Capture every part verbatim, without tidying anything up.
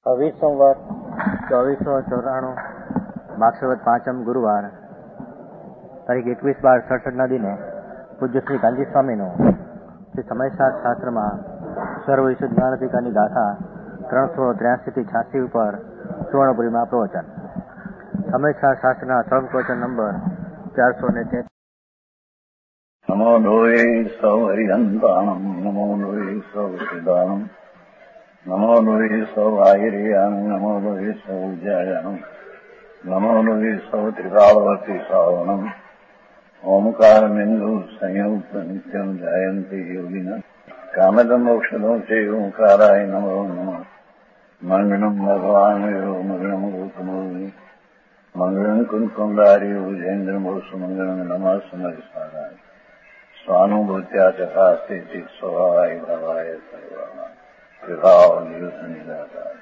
અવીસ સંવત ચોવીસો ચોરાણું માક્ષરવદ પાંચમ ગુરુવાર તારીખ એકવીસ બાર સડસઠના દિને પૂજ્ય શ્રી ગાંધી સ્વામીનું શ્રી સમયશાસ્ત્ર શાસ્ત્રમાં સર્વવિશુદ્ધ જ્ઞાનાધિકારની ગાથા ત્રણસો ત્ર્યાસીથી છ્યાસી ઉપર સુવર્ણપુરીમાં પ્રવચન. સમયશાસ્ત્ર શાસ્ત્રના સર્વપ્રવચન નંબર ચારસો ને તેત્રીસ. નમો લોહે સૌ હરિહંતાણમ નમો લોહે સૌ સિદ્ધાણમ નમો લોહે સૌ આયર્યાન નમો લોહે સૌ જયાનમ નમો લોહે સૌ ત્રિકાળવતી શ્રાવણમ ઓમકારમિંદુ સંયુક્ત નિત્યમ જાયંતી યોગિના કામદમ મોક્ષદો છે ઓંકારાય નમો નમઃ. મંગળમ ભગવાન મંગળમ ગૌતમોની મંગળમ કુંકુંડારી ઉજેન્દ્રમોસુ મંગળમ નમઃ સમયસારાય સ્વાનુભૂત્યા ચકાસ્તે ચિત સ્વભાવાય ભાવાય સર્વાના વિભાવ નિયુત નિરાકાર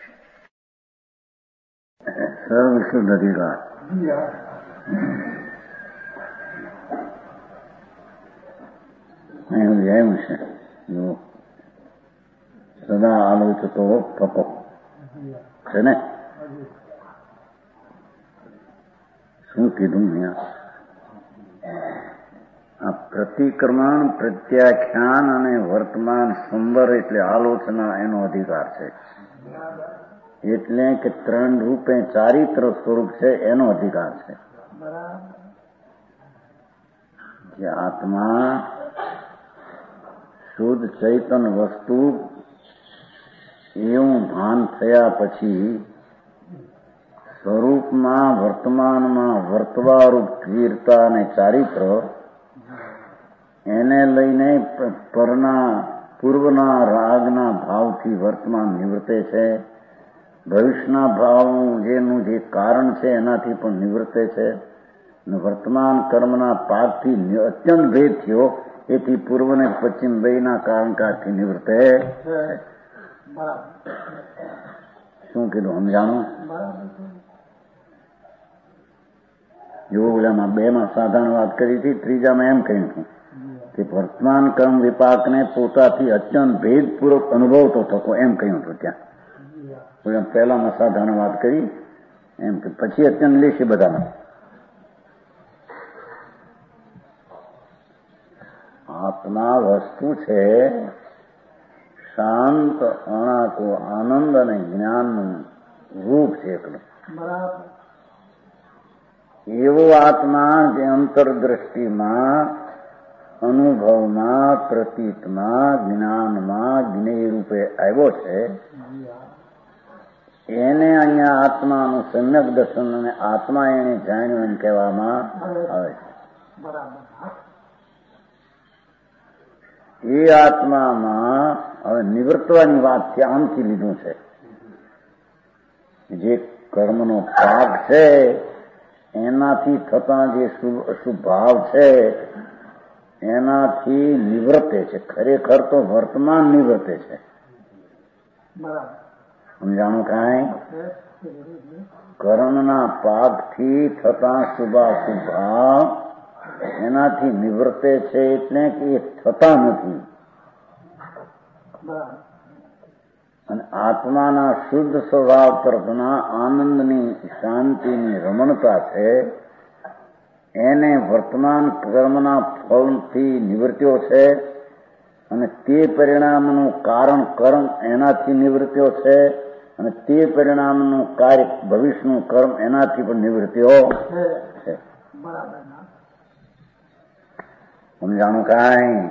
સર્વશુદ્ધ અધિકાર. એમ છે સદા આલોચતો થતો છે ને. શું કીધું આ પ્રતિક્રમણ, પ્રત્યાખ્યાન અને વર્તમાન સંવર એટલે આલોચના એનો અધિકાર છે. એટલે કે ત્રણ રૂપે ચારિત્ર સ્વરૂપ છે એનો અધિકાર છે. જે આત્મા શુદ્ધ ચૈતન વસ્તુ એવું ભાન થયા પછી સ્વરૂપમાં વર્તમાનમાં વર્તવારૂપ વીરતા અને ચારિત્ર એને લઈને પરના પૂર્વના રાગના ભાવથી વર્તમાન નિવૃત્તે છે. ભવિષ્યના ભાવ જેનું જે કારણ છે એનાથી પણ નિવૃત્તે છે. વર્તમાન કર્મના પાકથી અત્યંત ભેદ થયો એથી પૂર્વ ને પશ્ચિમ બેયના કારણ કાળથી નિવૃત્તે છે. શું કીધું સમજાણું? જો ઓલામાં બે માં સાધારણ વાત કરી હતી, ત્રીજામાં એમ કહ્યું હતું કે વર્તમાન કર્મ વિપાકને પોતાથી અત્યંત ભેદપૂર્વક અનુભવતો થતો એમ કહ્યું હતું. ત્યાં પહેલામાં સાધારણ વાત કરી એમ કે પછી અત્યંત લેશે બધામાં. આત્મા વસ્તુ છે શાંત અણાકો આનંદ અને જ્ઞાનનું રૂપ છે એકલું. એવો આત્મા જે અંતરદ્રષ્ટિમાં, અનુભવમાં, પ્રતીતમાં, જ્ઞાનમાં જ્ઞેય રૂપે આવ્યો છે એને અહીંયા આત્માનું સમ્યક દર્શન અને આત્મા એને જાણ્યું એમ કહેવામાં આવે છે. એ આત્મામાં હવે નિવૃત્તવાની વાત છે આમથી લીધું છે. જે કર્મનો પાક છે એનાથી થતા જે શુભ અશુભ ભાવ છે એનાથી નિવૃત્તે છે. ખરેખર તો વર્તમાન નિવૃત્તે છે. સમજાણું કાંઈ? કર્મના પાકથી થતા શુભાશુભ ભાવ એનાથી નિવૃત્તે છે એટલે કે એ થતા નથી. અને આત્માના શુદ્ધ સ્વભાવ તરફના આનંદની, શાંતિની રમણતા છે એને વર્તમાન કર્મના ફળથી નિવૃત્યો છે. અને તે પરિણામનું કારણ કર્મ એનાથી નિવૃત્યો છે. અને તે પરિણામનું કાર્ય ભવિષ્યનું કર્મ એનાથી પણ નિવૃત્યો છે. સમજાણું કાંઈ?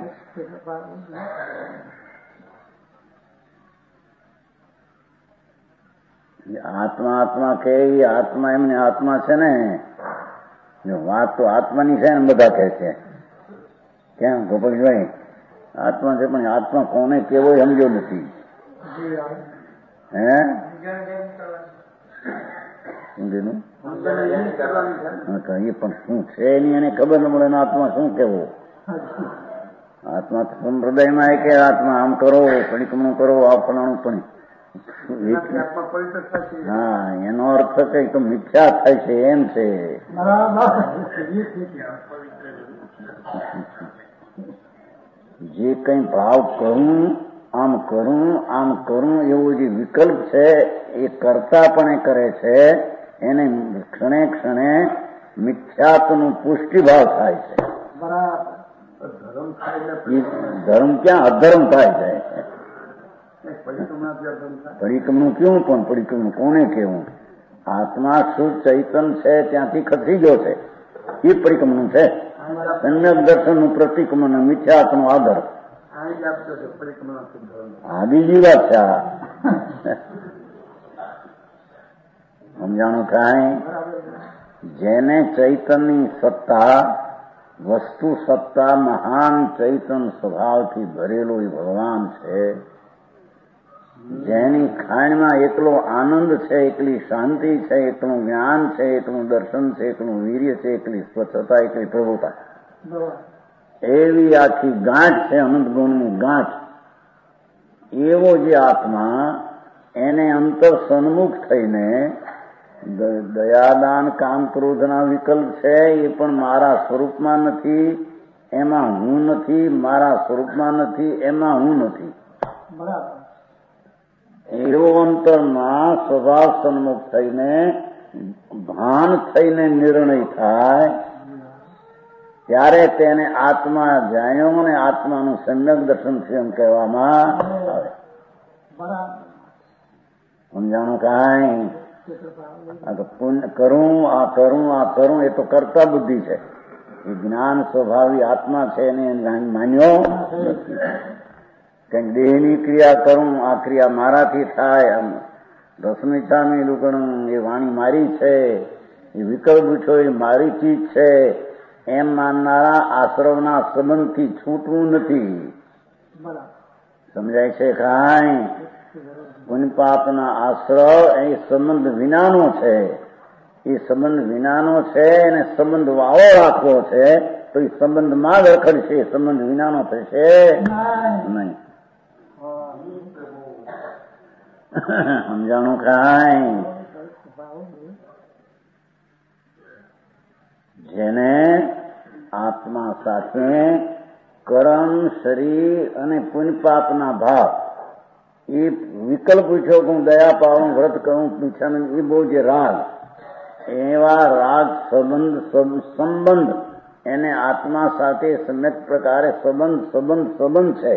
આત્મા આત્મા કે આત્મા એમને આત્મા છે ને, વાત તો આત્માની છે ને બધા કહે છે. કેમ ગોપાલભાઈ? આત્મા છે પણ આત્મા કોને કેવો સમજો નથી. હે એ પણ શું છે એની એને ખબર ન મળે. આત્મા શું કેવો? આત્મા તો સંપ્રદાયમાં કે આત્મા આમ કરો, પરિક્રમણ કરો, આ ફલાણું પણ. હા, એનો અર્થ કઈ તો મિથ્યા થાય છે એમ છે. જે કઈ ભાવ કરું આમ કરું આમ કરું એવો જે વિકલ્પ છે એ કરતા પણ કરે છે, એને ક્ષણે ક્ષણે મિથ્યાત્વનું પુષ્ટિભાવ થાય છે. ધર્મ ક્યાં અધર્મ થાય છે? પરિક્રમનું કેવું પણ પરિક્રમનું કોને કેવું? આત્મા શુદ્ધ ચૈતન છે ત્યાંથી ખસી ગયો છે, એ પરિક્રમનું છે. સમ્યક દર્શનનું પ્રતિક્રમણ, મિથ્યાત્વનું આદર. આ બીજી વાત છે. સમજાણું કાંઈ? જેને ચૈતનની સત્તા, વસ્તુ સત્તા, મહાન ચૈતન સ્વભાવથી ભરેલો એ ભગવાન છે. જેની ખાણમાં એકલો આનંદ છે, એકલી શાંતિ છે, એકલું જ્ઞાન છે, એકલું દર્શન છે, એકલું વીર્ય છે, એકલી સ્વચ્છતા, એકલી પ્રભુતા, એવી આખી ગાંઠ છે, અનંત ગુણની ગાંઠ. એવો જે આત્મા એને અંતર સન્મુખ થઈને દયાદાન કામ ક્રોધના વિકલ્પ છે એ પણ મારા સ્વરૂપમાં નથી, એમાં હું નથી, મારા સ્વરૂપમાં નથી, એમાં હું નથી. એવો અંતરમાં સ્વભાવ સન્મુખ થઈને ભાન થઈને નિર્ણય થાય ત્યારે તેને આત્મા જાણ્યો અને આત્માનું સમ્યક દર્શન છે એમ કહેવામાં આવે. સમજાણું કાંઈ? આ તો પુણ્ય કરું આ કરું આ કરું એ તો કરતા બુદ્ધિ છે. એ જ્ઞાન સ્વભાવી આત્મા છે એને માન્યો નથી. કંઈક દેહની ક્રિયા કરું, આ ક્રિયા મારાથી થાય, રસમિછામી લુકણું એ વાણી મારી છે, એ વિકલ્પ પૂછો એ મારી ચીજ છે એમ માનનારા આશ્રમના સંબંધથી છૂટવું નથી. સમજાય છે કાંઈ? પુણ્યપાપના આશ્રય એ સંબંધ વિનાનો છે. એ સંબંધ વિનાનો છે અને સંબંધ વાળો રાખવો છે તો એ સંબંધમાં જ રખડશે, સંબંધ વિનાનો થશે નહીં. સમજાણું કાંઈ? જેને આત્મા સાથે કર્મ, શરીર અને પુણ્યપાપના ભાવ એ વિકલ્પ પૂછ્યો કે હું દયા પાવું, વ્રત કરું, પૂછાનું, એ બહુ જે રાગ, એવા રાગ સંબંધ સંબંધ એને આત્મા સાથે સમ્યક પ્રકારે સંબંધ સંબંધ સંબંધ છે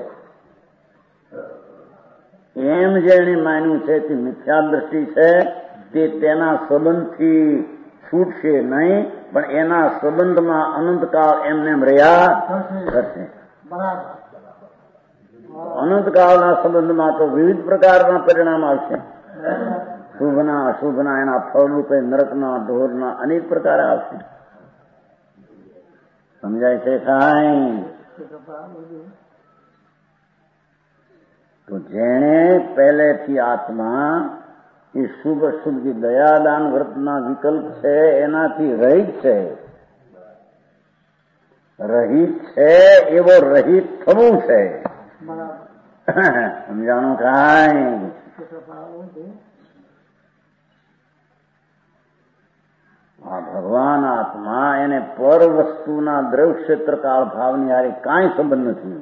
એમ જેણે માન્યું છે તે મિથ્યા દ્રષ્ટિ છે. તે તેના સંબંધથી છૂટશે નહીં, પણ એના સંબંધમાં અનંતકાળ એમને એમ રહ્યા કરશે. અનંતકાળના સંબંધમાં તો વિવિધ પ્રકારના પરિણામ આવશે. શુભના અશુભના એના ફળરૂપે નરકના, ઢોરના અનેક પ્રકાર આવશે. સમજાય છે કાંઈ? તો જેણે પહેલેથી આત્મા એ શુભ અશુભ દયાદાન વ્રતના વિકલ્પ છે એનાથી રહિત છે, રહિત છે એવો રહિત થવું છે. સમજાણું કાંઈ? આ ભગવાન આત્મા એને પર વસ્તુના દ્રવ્ય ક્ષેત્ર કાળ ભાવની હારે કાંઈ સંબંધ નથી.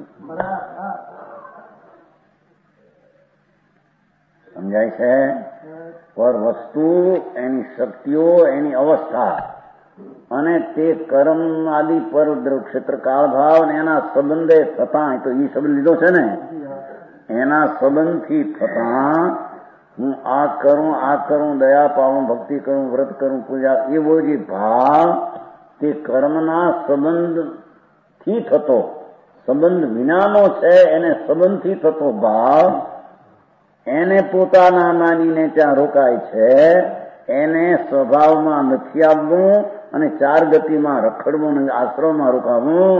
સમજાય છે? પર વસ્તુ, એની શક્તિઓ, એની અવસ્થા અને તે કર્મ આદિ પર દ્રવ્ય ક્ષેત્ર કાળ ભાવ અને એના સંબંધે થતા, તો એ સંબંધ લીધો છે ને, એના સંબંધથી થતા હું આ કરું આ કરું, દયા પાવું, ભક્તિ કરું, વ્રત કરું, પૂજા, એવો જે ભાવ તે કર્મના સંબંધથી થતો, સંબંધ વિનાનો છે એને સંબંધથી થતો ભાવ એને પોતાના માનીને ત્યાં રોકાય છે. એને સ્વભાવમાં નથી આવવું અને ચાર ગતિમાં રખડવું અને આશ્રમમાં રોકાવું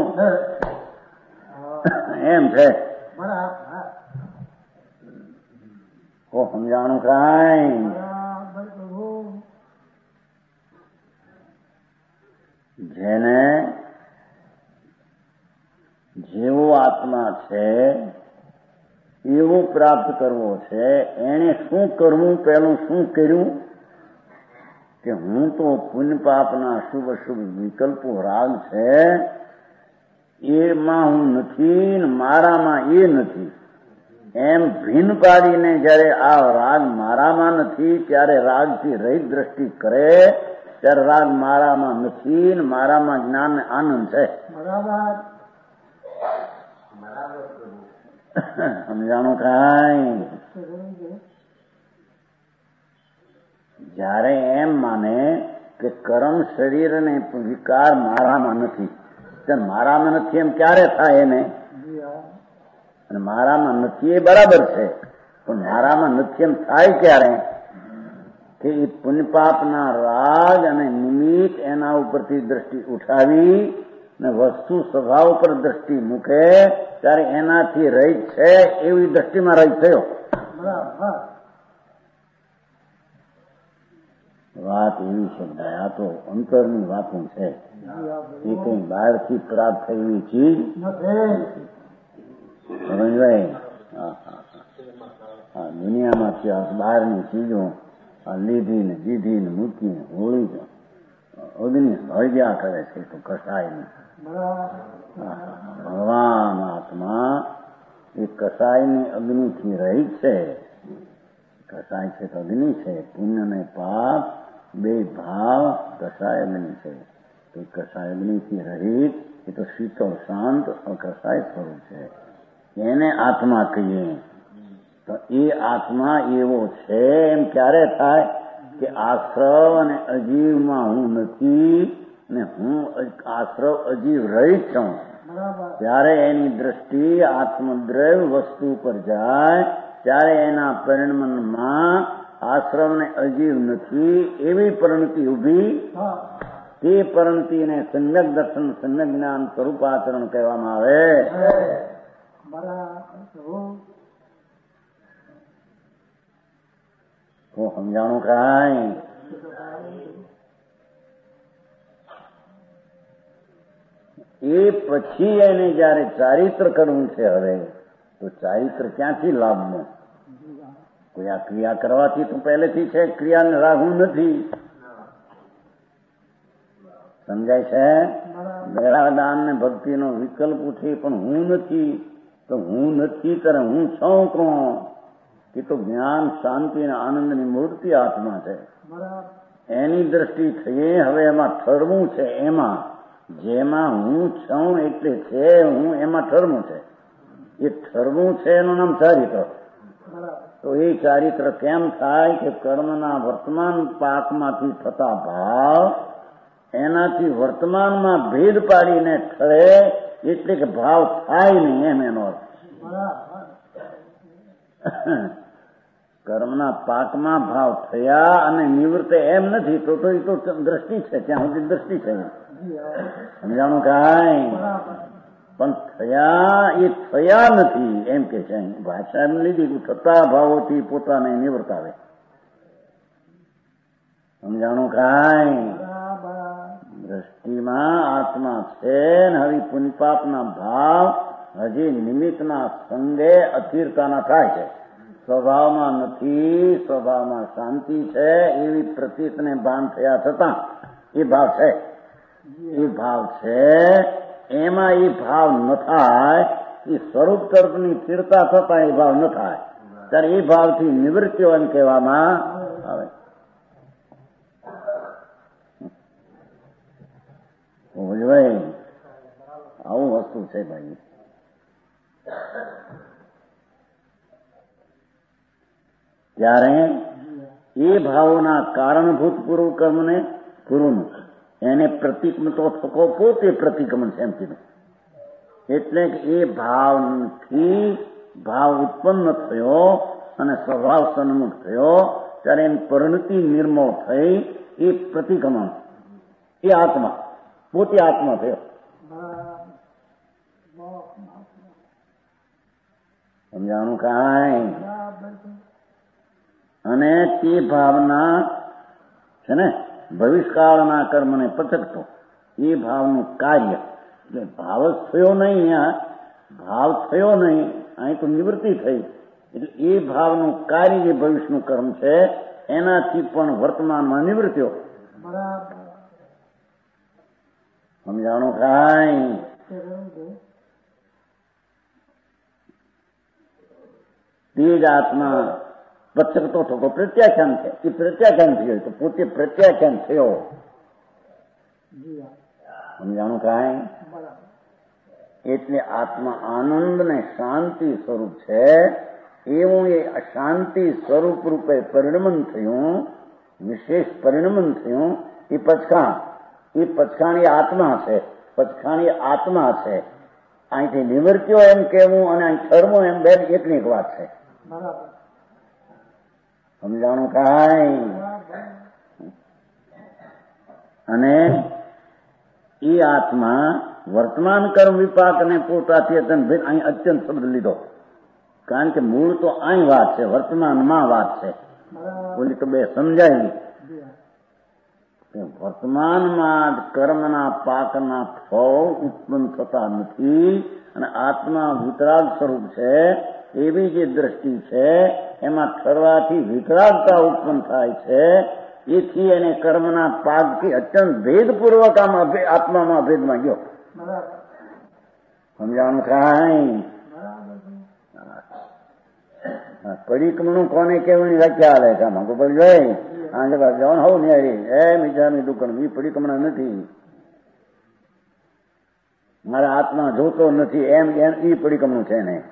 એમ છે. ઓ સમજાણું કાંઈ? જેને જેવો આત્મા છે એવો પ્રાપ્ત કરવો છે, એને શું કરવું, પેલું શું કર્યું કે હું તો પુણ્ય પાપના શુભ અશુભ વિકલ્પો રાગ છે એમાં હું નથી, મારામાં એ નથી. એમ ભીન પાડીને જયારે આ રાગ મારામાં નથી ત્યારે રાગથી રહિત દ્રષ્ટિ કરે ત્યારે રાગ મારામાં નથી ને મારામાં જ્ઞાન ને આનંદ છે. બરાબર સમજાણું કાંઈ? જયારે એમ માને કે કર્મ શરીર અને વિકાર મારામાં નથી, ત્યારે મારામાં નથી એમ ક્યારે થાય એને? અને મારામાં નથી એ બરાબર છે, પણ મારામાં નથી એમ થાય ક્યારે? કે એ પુણ્યપાપના રાગ અને નિમિત્ત એના ઉપરથી દ્રષ્ટિ ઉઠાવી ને વસ્તુ સ્વભાવ પર દ્રષ્ટિ મૂકે ત્યારે એનાથી રહિત છે એવી દ્રષ્ટિમાં રહિત થયો. વાત એવી છે, આ તો અંતરની વાતો છે, એ કઈ બહારથી પ્રાપ્ત થયેલી ચીજ સમજવાય. હા, દુનિયામાંથી બહારની ચીજો લીધી ને દીધી ને મૂકી ને હોળી અગ્નિ હળગ્યા કરે છે તો કસાય નહીં. ભગવાન આત્મા એ કસાયની અગ્નિથી રહિત છે. કસાય છે તો અગ્નિ છે, પુણ્ય ને પાપ બે ભાવ કસાય અગ્નિ છે. તો કસાય અગ્નિથી રહિત એ તો શીતળ શાંત કસાય સ્વરૂપ છે, એને આત્મા કહીએ. તો એ આત્મા એવો છે એમ ક્યારે થાય કે આશ્રવ અને અજીવમાં હું નથી ને હું આશ્રવ અજીવ રહિત છું, ત્યારે એની દ્રષ્ટિ આત્મદ્રવ્ય વસ્તુ પર જાય ત્યારે એના પરિણમનમાં આશ્રવ ને અજીવ નથી એવી પરિણતિ ઉભી. તે પરિણતિને સમ્યક દર્શન સમ્યક જ્ઞાન સ્વરૂપાચરણ કહેવામાં આવે. તો સમજાણું કાંઈ? એ પછી એને જયારે ચારિત્ર કરવું છે, હવે તો ચારિત્ર ક્યાંથી લાભનું? કોઈ આ ક્રિયા કરવાથી તો પહેલેથી છે, ક્રિયાને રાહું નથી. સમજાય છે? મેળાદાન ને ભક્તિનો વિકલ્પ ઉઠે પણ હું નથી, તો હું નથી ત્યારે હું છું કોણ? એ તો જ્ઞાન શાંતિ અને આનંદની મૂર્તિ આત્મા છે. એની દ્રષ્ટિ થઈ. હવે એમાં ઠરવું છે, એમાં જેમાં હું છું એટલે છે હું એમાં ઠરવું છે. એ ઠરવું છે એનું નામ ચારિત્ર. તો એ ચારિત્ર કેમ થાય કે કર્મના વર્તમાન પાકમાંથી થતા ભાવ એનાથી વર્તમાનમાં ભેદ પાડીને ઠરે એટલે કે ભાવ થાય નહીં એમ એનો અર્થ. કર્મના પાકમાં ભાવ થયા અને નિવૃત્ત એમ નથી તો તો એ તો દ્રષ્ટિ છે, ત્યાં સુધી દ્રષ્ટિ છે. સમજાણું કાંઈ? પણ થયા એ થયા નથી એમ કે છે. ભાષા એમ લીધી થતા ભાવોથી પોતાને નિવૃત્ત આવે. સમજાણું કાંઈ? દ્રષ્ટિમાં આત્મા છે ને હવે પુણ્યપાપના ભાવ હજી નિમિત્તના સંગે અસ્થિરતાના થાય છે. સ્વભાવમાં નથી, સ્વભાવમાં શાંતિ છે એવી પ્રતીતને ભાન થયા છતાં એ ભાવ છે. એ ભાવ છે એમાં એ ભાવ ન થાય, એ સ્વરૂપ તરફની સ્થિરતા થતા એ ભાવ ન થાય ત્યારે એ ભાવથી નિવૃત્તિઓ એમ કહેવામાં આવે. ભાઈ આવું વસ્તુ છે ભાઈ. ત્યારે એ ભાવોના કારણભૂત પૂર્વ કર્મને પૂર્વનું એને પ્રતિક્રમણ તો થકો પોતે પ્રતિક્રમણ છે એમ કીધું. એટલે કે એ ભાવથી ભાવ ઉત્પન્ન થયો અને સ્વભાવ સન્મુખ થયો ત્યારે એની પરિણતિ નિર્મળ થઈ. એ પ્રતિક્રમણ એ આત્મા પોતે આત્મા થયો. સમજાણું કાંઈ? અને તે ભાવના છે ને ભવિષ્યકાળના કર્મને પ્રત્યક્ષો એ ભાવનું કાર્ય એટલે ભાવ જ થયો નહીં, અહીંયા ભાવ થયો નહીં, અહીં તો નિવૃત્તિ થઈ. એટલે એ ભાવનું કાર્ય જે ભવિષ્યનું કર્મ છે એનાથી પણ વર્તમાનમાં નિવૃત્તિઓ. સમજાણું કાંઈ? તે જ આત્મા પચકતો થતો પ્રત્યાખ્યાન છે. એ પ્રત્યાખ્યાન થયો તો પોતે પ્રત્યાખ્યાન થયો. સમજાણું કાંઈ? એટલે આત્મા આનંદ ને શાંતિ સ્વરૂપ છે. એવું એ અશાંતિ સ્વરૂપ રૂપે પરિણમન થયું, વિશેષ પરિણમન થયું. એ પચખાણ એ પચખાણી આત્મા છે. પચખાણી આત્મા છે. અહીંથી નિવૃત્તિઓ એમ કહેવું અને અહીં ઠરવું એમ બે એકની એક વાત છે. સમજાણું કાંઈ? અને એ આત્મા વર્તમાન કર્મ વિપાક અને પોતાથી અત્યંત ભેદ અહીં અત્યંત શબ્દ લીધો. કારણ કે મૂળ તો અહીં વાત છે, વર્તમાનમાં વાત છે. બોલી તો બે સમજાય. વર્તમાનમાં કર્મના પાકના ફળ ઉત્પન્ન થતા નથી અને આત્મા વિતરાગ સ્વરૂપ છે. એવી જે દ્રષ્ટિ છે એમાં ઠરવાથી વિતરાગતા ઉત્પન્ન થાય છે. એથી એને કર્મના પાકથી અત્યંત ભેદપૂર્વક આમાં આત્મામાં ભેદમાં ગયો. સમજાણું કાંઈ? પડીકમનું કોને કેવની વ્યાખ્યા લે કામાં તો પડી જાય આંગે જવાનું હોવ ને એ મીઠાની દુકાન એ પડીકમણા નથી. મારા આત્મા જોતો નથી એમ એ પડીકમનું છે ને.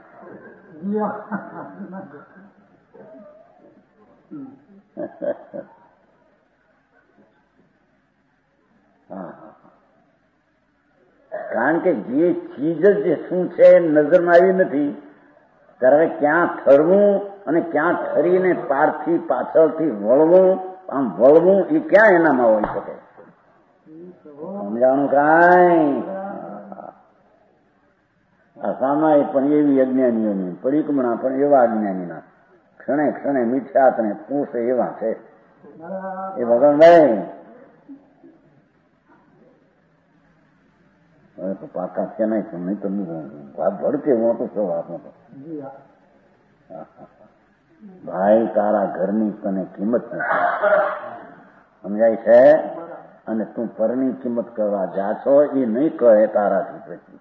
કારણ કે જે ચીજ જ શું છે નજરમાં આવી નથી ત્યારે ક્યાં ઠરવું અને ક્યાં ઠરીને પારથી પાછળથી વળવું, આમ વળવું એ ક્યાં એનામાં હોઈ શકે? સમજાણું કાંઈ? આસામાય પણ એવી અજ્ઞાનીઓની, પરિક્રમણા પણ એવા અજ્ઞાનીના, ક્ષણે ક્ષણે મિથ્યાતને પૂછે એવા છે. એ ભગવાનભાઈ હવે તો પાકા છે નહીં પણ નહીં તો વાત ભડકે હું તો શું વાત નતો. ભાઈ તારા ઘરની તને કિંમત નથી સમજાય છે અને તું પરની કિંમત કરવા જા છો એ નહીં કહે તારાથી પછી.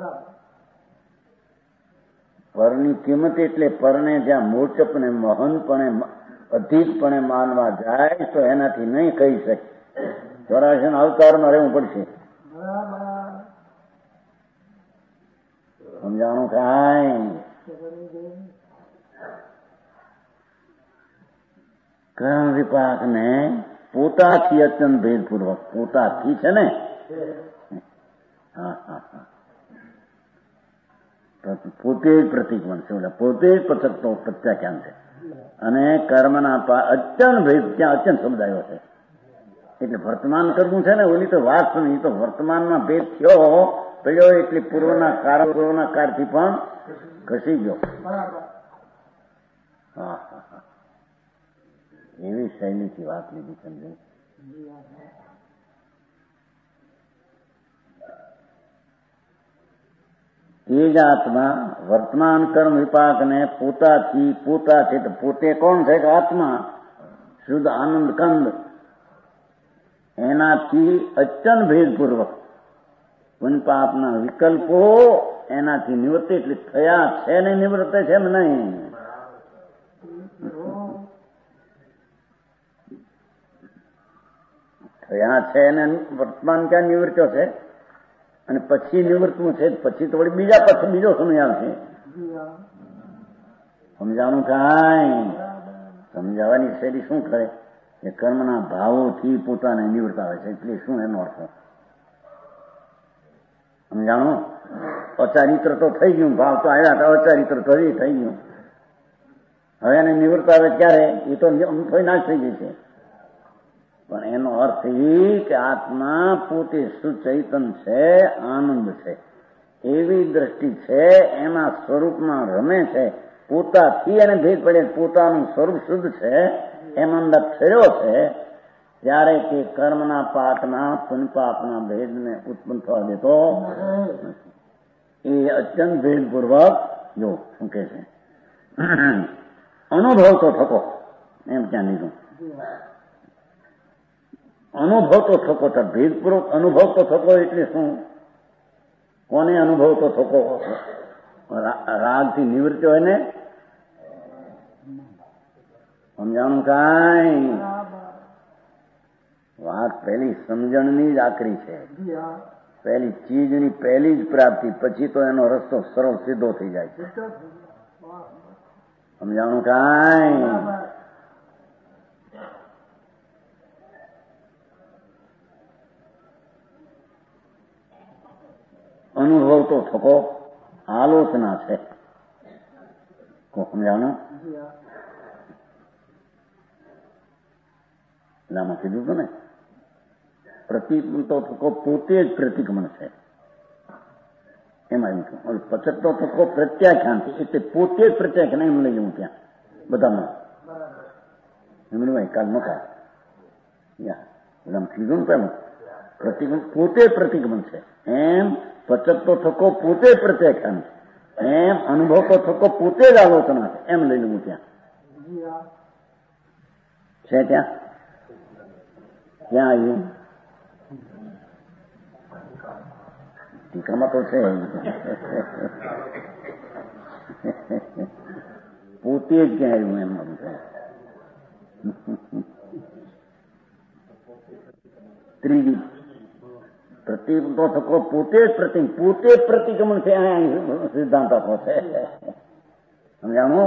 પરની કિંમત એટલે પરને જ્યાં મોચપને મહનપણે અધિકપણે માનવા જાય તો એનાથી નહીં કહી શકે. ચોરાશી અવતારમાં રહેવું પડશે. સમજાણું કાંઈ? કર્મ વિપાક ને પોતાથી અત્યંત ભેદપૂર્વક, પોતાથી છે ને, હા હા હા પોતે જ પ્રતિક બનશે, પોતે જ પચકતો પ્રત્યાખ્યાન છે. અને કર્મના અત્યંત ભેદ ત્યાં અત્યંત શબ્દ આવ્યો છે. એટલે વર્તમાન કરવું છે ને ઓલી તો વાત નહીં, તો વર્તમાનમાં ભેદ થયો પડ્યો એટલે પૂર્વના કાર પૂર્વના કારથી પણ ઘસી ગયો. હા હા હા એવી શૈલીથી વાત લીધી સમજે. તે જ આત્મા વર્તમાન કર્મ વિપાકને પોતાથી પોતાથી તો પોતે કોણ છે કે આત્મા શુદ્ધ આનંદ કંદ એનાથી અત્યંત ભેદપૂર્વક પુનપાપના વિકલ્પો એનાથી નિવૃત્ત એટલે થયા છે ને નિવૃત્ત છે એમ નહીં. થયા છે એને વર્તમાન ક્યાં નિવૃત્તો છે અને પછી નિવૃત્તનું છે પછી તો વળી બીજા પછી બીજો સમય આવશે. સમજાવવાનું કાંઈ? સમજાવવાની શૈલી શું કરે કે કર્મના ભાવોથી પોતાને નિવૃત્ત આવે છે એટલે શું એનો અર્થ? સમજાણું? અચારિત્ર તો થઈ ગયું, ભાવ તો આવ્યા હતા, અચારિત્ર તો એ થઈ ગયું. હવે એને નિવૃત્ત આવે ક્યારે? એ તો થોડી નાશ થઈ ગઈ છે. પણ એનો અર્થ એ કે આત્મા પોતે સુચૈતન છે, આનંદ છે, એવી દ્રષ્ટિ છે, એના સ્વરૂપમાં રમે છે, પોતાથી એને ભેદ પડે પોતાનું સ્વરૂપ શુદ્ધ છે એમ અંદર થયો છે ત્યારે કે કર્મના પાકના પુનપાપના ભેદને ઉત્પન્ન થવા દેતો એ અત્યંત ભેદપૂર્વક જો શું કે છે અનુભવ તો થતો એમ ક્યાં લીધું. અનુભવ તો થતો તો ભેદપૂર્વક અનુભવ તો થતો એટલે શું? કોને અનુભવ તો થતો? રાગથી નિવૃત્તિ હોય ને સમજાણું કાંઈ? વાત પહેલી સમજણની જ આકરી છે. પહેલી ચીજની પહેલી જ પ્રાપ્તિ, પછી તો એનો રસ્તો સરળ સીધો થઈ જાય છે. સમજાણું કાંઈ? અનુભવ તો થકો આલોચના છે. સમજાણું? એટલે આમાં કીધું હતું ને, પ્રતિક તો થકો પોતે જ પ્રતિક્રમણ છે. એમાં એવું પચતો થકો પ્રત્યાખ્યાન છે, એટલે પોતે જ પ્રત્યાખ્યાન એમ લઈ જવું ત્યાં બધામાં. એમનું ભાઈ કાલ નતા બધા કીધું ને પેલું પ્રતિક્રમણ પોતે પ્રતિક્રમણ છે. એમ પચતો થકો પોતે જ પ્રત્યાખ્યાન છે. એમ અનુભવ તો થકો પોતે જ આલોચના છે. એમ લઈ લઉં ત્યાં છે. ત્યાં ક્યાં આવ્યું? ટીકામાં તો છે પોતે જ ક્યાં આવ્યું એમ બધું છે. ત્રીજી પ્રતિક તો થકો પોતે જ પ્રતિક પોતે જ પ્રતિક્રમણ છે. સિદ્ધાંત આપો છે. સમજાણું?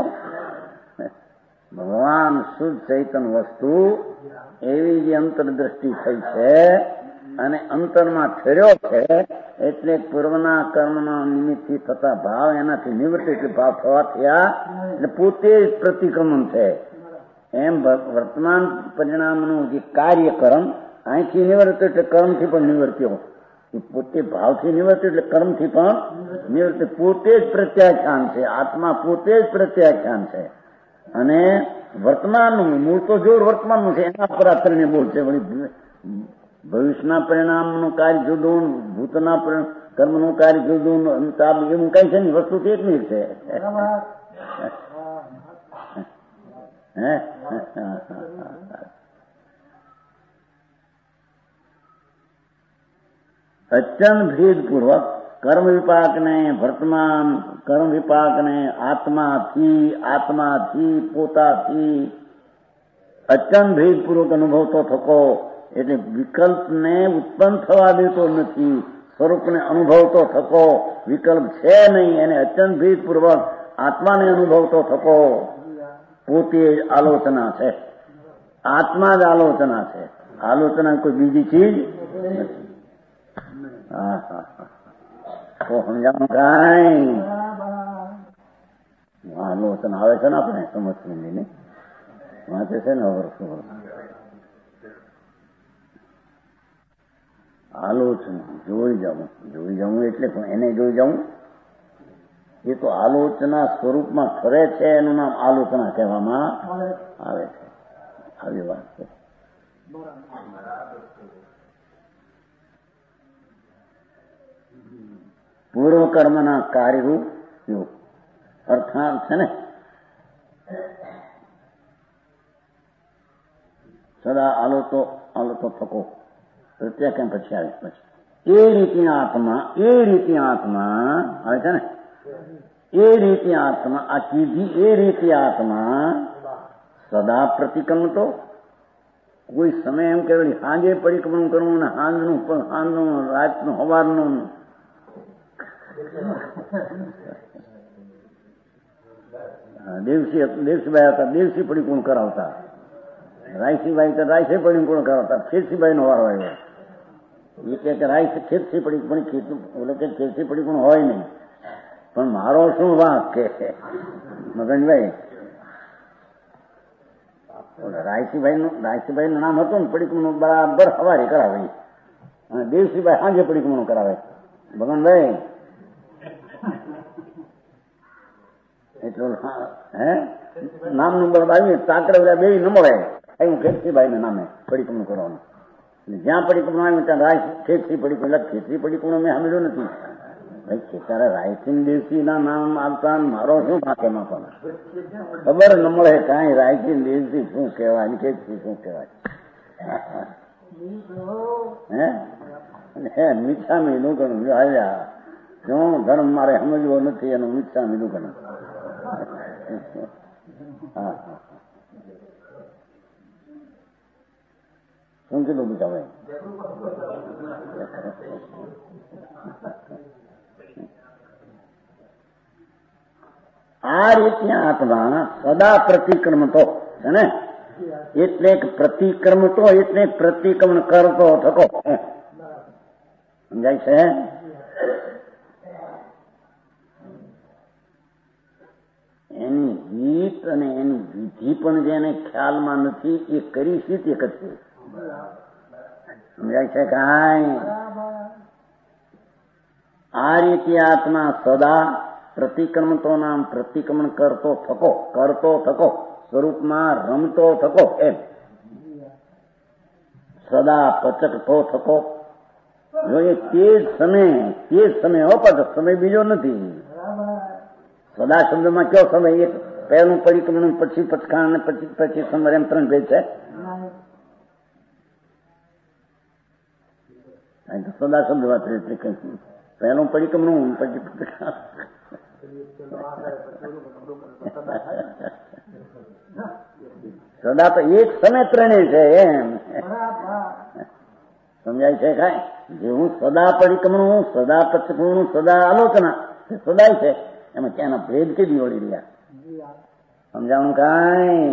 ભગવાન શુદ્ધ ચૈતન વસ્તુ એવી જે અંતરદ્રષ્ટિ થઈ છે અને અંતરમાં ઠર્યો છે, એટલે પૂર્વના કર્મના નિમિત્તથી થતા ભાવ એનાથી નિવૃત્ત એટલે ભાવ થવા થયા, એટલે પોતે જ પ્રતિક્રમણ છે. એમ વર્તમાન પરિણામનું જે કાર્યકર્મ અહીંથી નિવૃત્ત એટલે કર્મથી પણ નિવૃત્યો, પોતે ભાવથી નિવૃત્ત એટલે કર્મથી પણ નિવૃત્ત. પોતે જ પ્રત્યાખ્યાન છે. આત્મા પોતે જ પ્રત્યાખ્યાન છે. અને વર્તમાનનું મૂળ તો જોર વર્તમાનનું છે, એના પર આ ત્રણે બોલ છે. ભવિષ્યના પરિણામનું કાર્ય જુદું, ભૂતના કર્મનું કાર્ય જુદું, એવું કઈ છે ને, વસ્તુ તો એટલી જ છે. અત્યંત ભેદપૂર્વક કર્મ વિપાકને વર્તમાન કર્મ વિપાકને આત્માથી આત્માથી પોતાથી અત્યંત ભેદપૂર્વક અનુભવ તો થકો, એટલે વિકલ્પને ઉત્પન્ન થવા દેતો નથી. સ્વરૂપને અનુભવતો થકો, વિકલ્પ છે નહીં. એને અત્યંત ભેદપૂર્વક આત્માને અનુભવતો થકો, પોતે જ આલોચના છે. આત્મા જ આલોચના છે. આલોચના કોઈ બીજી ચીજ નથી. હા હા હા તો સમજાવું કાંઈ? આલોચના આવે છે ને આપણે સમજવી ને વાંચે છે ને વર્ષો વર્ષ. આલોચના જોઈ જવું, જોઈ જવું એટલે એને જોઈ જવું, એ તો આલોચના સ્વરૂપમાં ફરે છે, એનું નામ આલોચના કહેવામાં આવે છે. આવી વાત છે. પૂર્વ કર્મના કાર્યરૂપ યોગ અર્થાત છે ને, સદા આલોચો આલોચો થકો પ્રત્યાખ્યાન પછી આવે. પછી એ રીતે આત્મા એ રીતે આત્મા આવે છે ને, એ રીતે આત્મા આ કીધી એ રીતે આત્મા સદા પ્રતિક્રમણ તો કોઈ સમય એમ કે સાંજે પરિક્રમણ કરવું ને સાંજનું સાંજનું રાતનું સવારનું દેવસી દેવસીભાઈ હતા દેવસી પરિક્રમણ કરાવતા, રાયસીભાઈ હતા રાયસે પરિક્રમણ કરાવતા, ખેતસીભાઈ નો વારો આવ્યો. એ કે રાય ખેતસી પરિક્રમણ એટલે કે ખેતસી પરિક્રમણ હોય નહીં, પણ મારો શું વાંક કે મગનભાઈ રાયસીભાઈ નું રાયસીભાઈ નું નામ હતું ને, પરિક્રમણ બરાબર સવારે કરાવે અને દેવસીભાઈ સાંજે પરિક્રમણ કરાવે. મગનભાઈ એટલું હે નામનું બરાબર આવ્યું તાકડે બધા બે ન મળે, એવું ખેતસીભાઈ ના નામે પરિક્રમણ કરવાનું. જ્યાં પરિક્રમણ આવ્યું ત્યાં રાય ખેતસી પરિક્રમણ એટલે ખેતસી પરિક્રમણ મેં સાંભળ્યું નથી. ભાઈ ખેતારા રાયસિંહ દેવસી ના નામ આવતા મારો શું ભાગ્યમાં પણ ખબર ન મળે કાંઈ રાયસિંહ દેવસી શું કહેવાય, ખેતસી શું કહેવાય. હે મીઠા મીઠું ગણું આવ્યા શું ધર્મ મારે સમજવો નથી એનું મીઠા મીઠું ગણું. હા હા શું કીધું બીજા ભાઈ? આ રીતના આત્મા સદા પ્રતિક્રમતો છે ને, એટલે પ્રતિક્રમતો એટલે પ્રતિક્રમણ કરતો થકો. સમજાય છે? એની રીત અને એની વિધિ પણ જેને ખ્યાલમાં નથી એ કરી છે તે કરશે. સમજાય છે? કાંઈ આ રીતે આત્મા સદા પ્રતિક્રમતો નામ પ્રતિક્રમણ કરતો થકો, કરતો થકો, સ્વરૂપમાં રમતો થકો, એમ સદા પચકતો થકો. જો એ તે જ સમય તે જ સમય હો, પાછો સમય બીજો નથી. સદા શબ્દમાં કયો સમય? એક પહેલું પરિક્રમણ, પછી પચકાણ અને પછી પછી સમય, એમ ત્રણ ભેદ છે. સદા શબ્દ વાત એટલે કઈ પહેલું પરિક્રમણ પછી પચકાણ. સદા તો એક સમય ત્રણેય છે એમ. સમજાય છે? કાંઈ જેવું સદા પરિક્રમણ, સદા પચકું, સદા આલોચના સદાય છે, એમાં ક્યાંના ભેદ કેદી ઓળી રહ્યા? સમજાણું? કાંઈ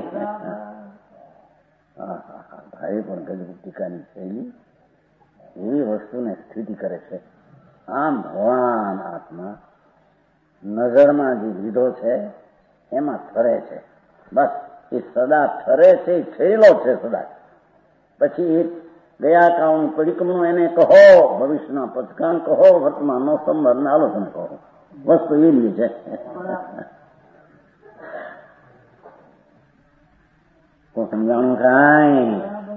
ભાઈ પણ ગજબ ટીકાની શૈલી એવી વસ્તુને સ્થિતિ કરે છે. આમ ભગવાન આત્મા નજરમાં જે લીધો છે એમાં ઠરે છે. બસ એ સદા ઠરે છે, થયેલો છે સદા. પછી એ ગયા કાળનું પરિક્રમણ એને કહો, ભવિષ્યના પચકાણ કહો, વર્તમાનનો સંભાળ આલોચના કહો, વસ્તુ એવી છે. તો સમજાણું? કાંઈ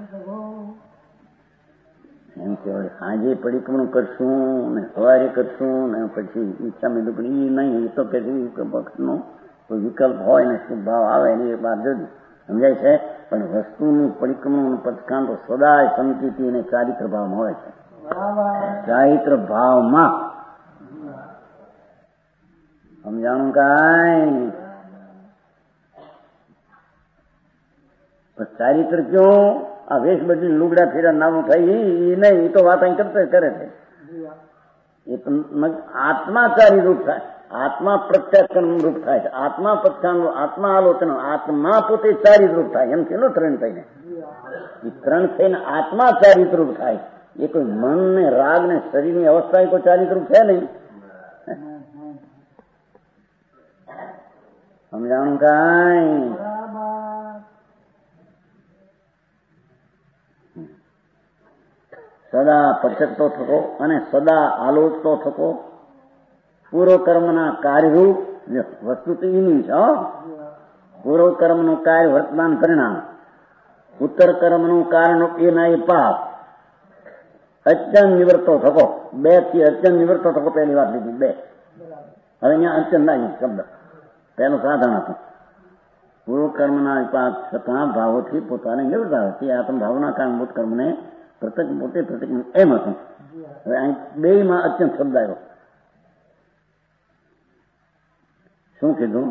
એમ કે સાંજે પરિક્રમણ કરશું ને સવારે કરશું ને પછી ઈચ્છા મેં દુકડી નહીં, એ તો કે પક્ષનો કોઈ વિકલ્પ હોય ને શુભ ભાવ આવે ને એ વાત જુદી. સમજાય છે? પણ વસ્તુનું પરિક્રમણ પચકાણ તો સદાય સંકિતિ અને ચારિત્ર ભાવમાં હોય છે. ચારિત્ર ભાવમાં. સમજાણું? કાંઈ ચારિત્ર ક્યો? આ વેશ બધી લુગડા ફેરા નામું થાય એ નહીં, એ તો વાત અહીં કરતા કરે છે. એ તો આત્મા ચારી રૂપ થાય, આત્મા પ્રત્યાખ્યાન રૂપ થાય છે, આત્મા પ્રત્યાન, આત્મા આલોચન, આત્મા પોતે ચારિત રૂપ થાય. એમ કેનો ત્રણ થઈને એ ત્રણ થઈને આત્મા ચારિત રૂપ થાય. એ કોઈ મન ને રાગ ને શરીરની અવસ્થા એ કોઈ ચારિત રૂપ છે નહીં. સમજાણું? કાંઈ સદા પચકતો થકો અને સદા આલોચતો થકો. પૂર્વ કર્મના કાર્યરૂપ વસ્તુ તો એની છે. પૂર્વ કર્મનું કાર્ય વર્તમાન પરિણામ, ઉત્તર કર્મનું કારણ એના એ પાપ. અત્યંત નિવૃત્તો થકો. બે થી અત્યંત નિવૃત્તો થકો. પહેલી વાત લીધી બે. હવે અહીંયા અત્યંત ના શબ્દ પહેલું સાધારણ હતું. પૂર્વ કર્મના પાપ છતાં ભાવોથી પોતાને નિવૃત્તા હતી. આત્મ ભાવના કારણભૂત કર્મને પ્રત્યેક પોતે પ્રત્યેક એમ હતું. હવે અહીં બે માં અત્યંત શબ્દ આવ્યો. શું કીધું?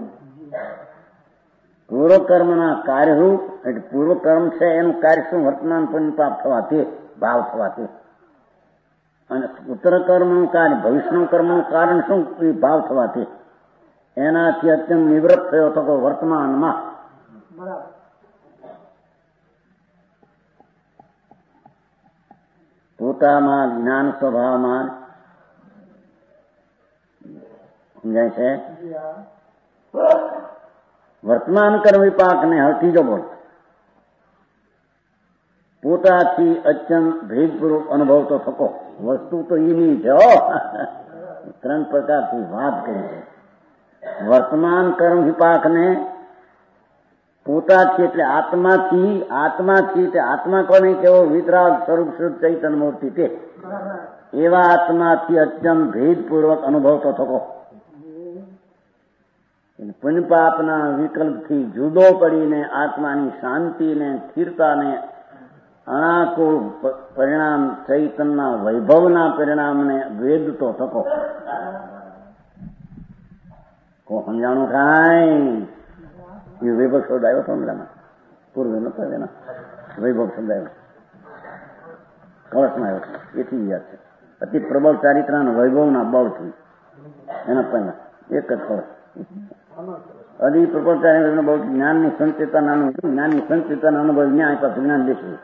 પૂર્વ કર્મના કાર્યરૂપ એટલે પૂર્વ કર્મ છે એનું કાર્ય શું? વર્તમાન પરિપાપ થવાથી, ભાવ થવાથી. અને ઉત્તર કર્મનું કાર્ય, ભવિષ્યનું કર્મનું કારણ શું? એ ભાવ થવાથી. એનાથી અત્યંત નિવૃત્ત થયો તો વર્તમાનમાં. પોતામાં જ્ઞાન સ્વભાવમાં. સમજાય છે? વર્તમાન કર્મ વિપાકને હવે ત્રીજો બોલ. પોતાથી અત્યંત ભેદપૂર્વક અનુભવતો થકો. વસ્તુ તો એની છે. ત્રણ પ્રકારથી વાત કરી છે. વર્તમાન કર્મ વિપાકને પોતાથી એટલે આત્માથી, આત્માથી એટલે આત્મા કોને કેવો? વિતરાગ સ્વરૂપ શુદ્ધ ચૈતન્ય મૂર્તિ તે એવા આત્માથી અત્યંત ભેદપૂર્વક અનુભવતો થકો. પુણ્યપાપના વિકલ્પથી જુદો પડીને આત્માની શાંતિને, સ્થિરતાને, અનાકુળ પરિણામ ચૈતનના વૈભવના પરિણામને વેદતો થકો. કો સમજાણું? કાંઈ એ વૈભવ શબ્દ આવ્યો હતો ને એમાં પૂર્વે નતો એના વૈભવ શબ્દ આવ્યો કળશમાં આવ્યો હતો એથી યાદ છે. અતિ પ્રબળ ચારિત્રના વૈભવના બળથી એના પહેલા એક જ કળશ અધિ પ્રબળ ચારિત્ર બહુ જ્ઞાનની સંચેતનાનું જ્ઞાનની સંચેતના અનુભવ જ્ઞાન પાસે જ્ઞાન દેશું.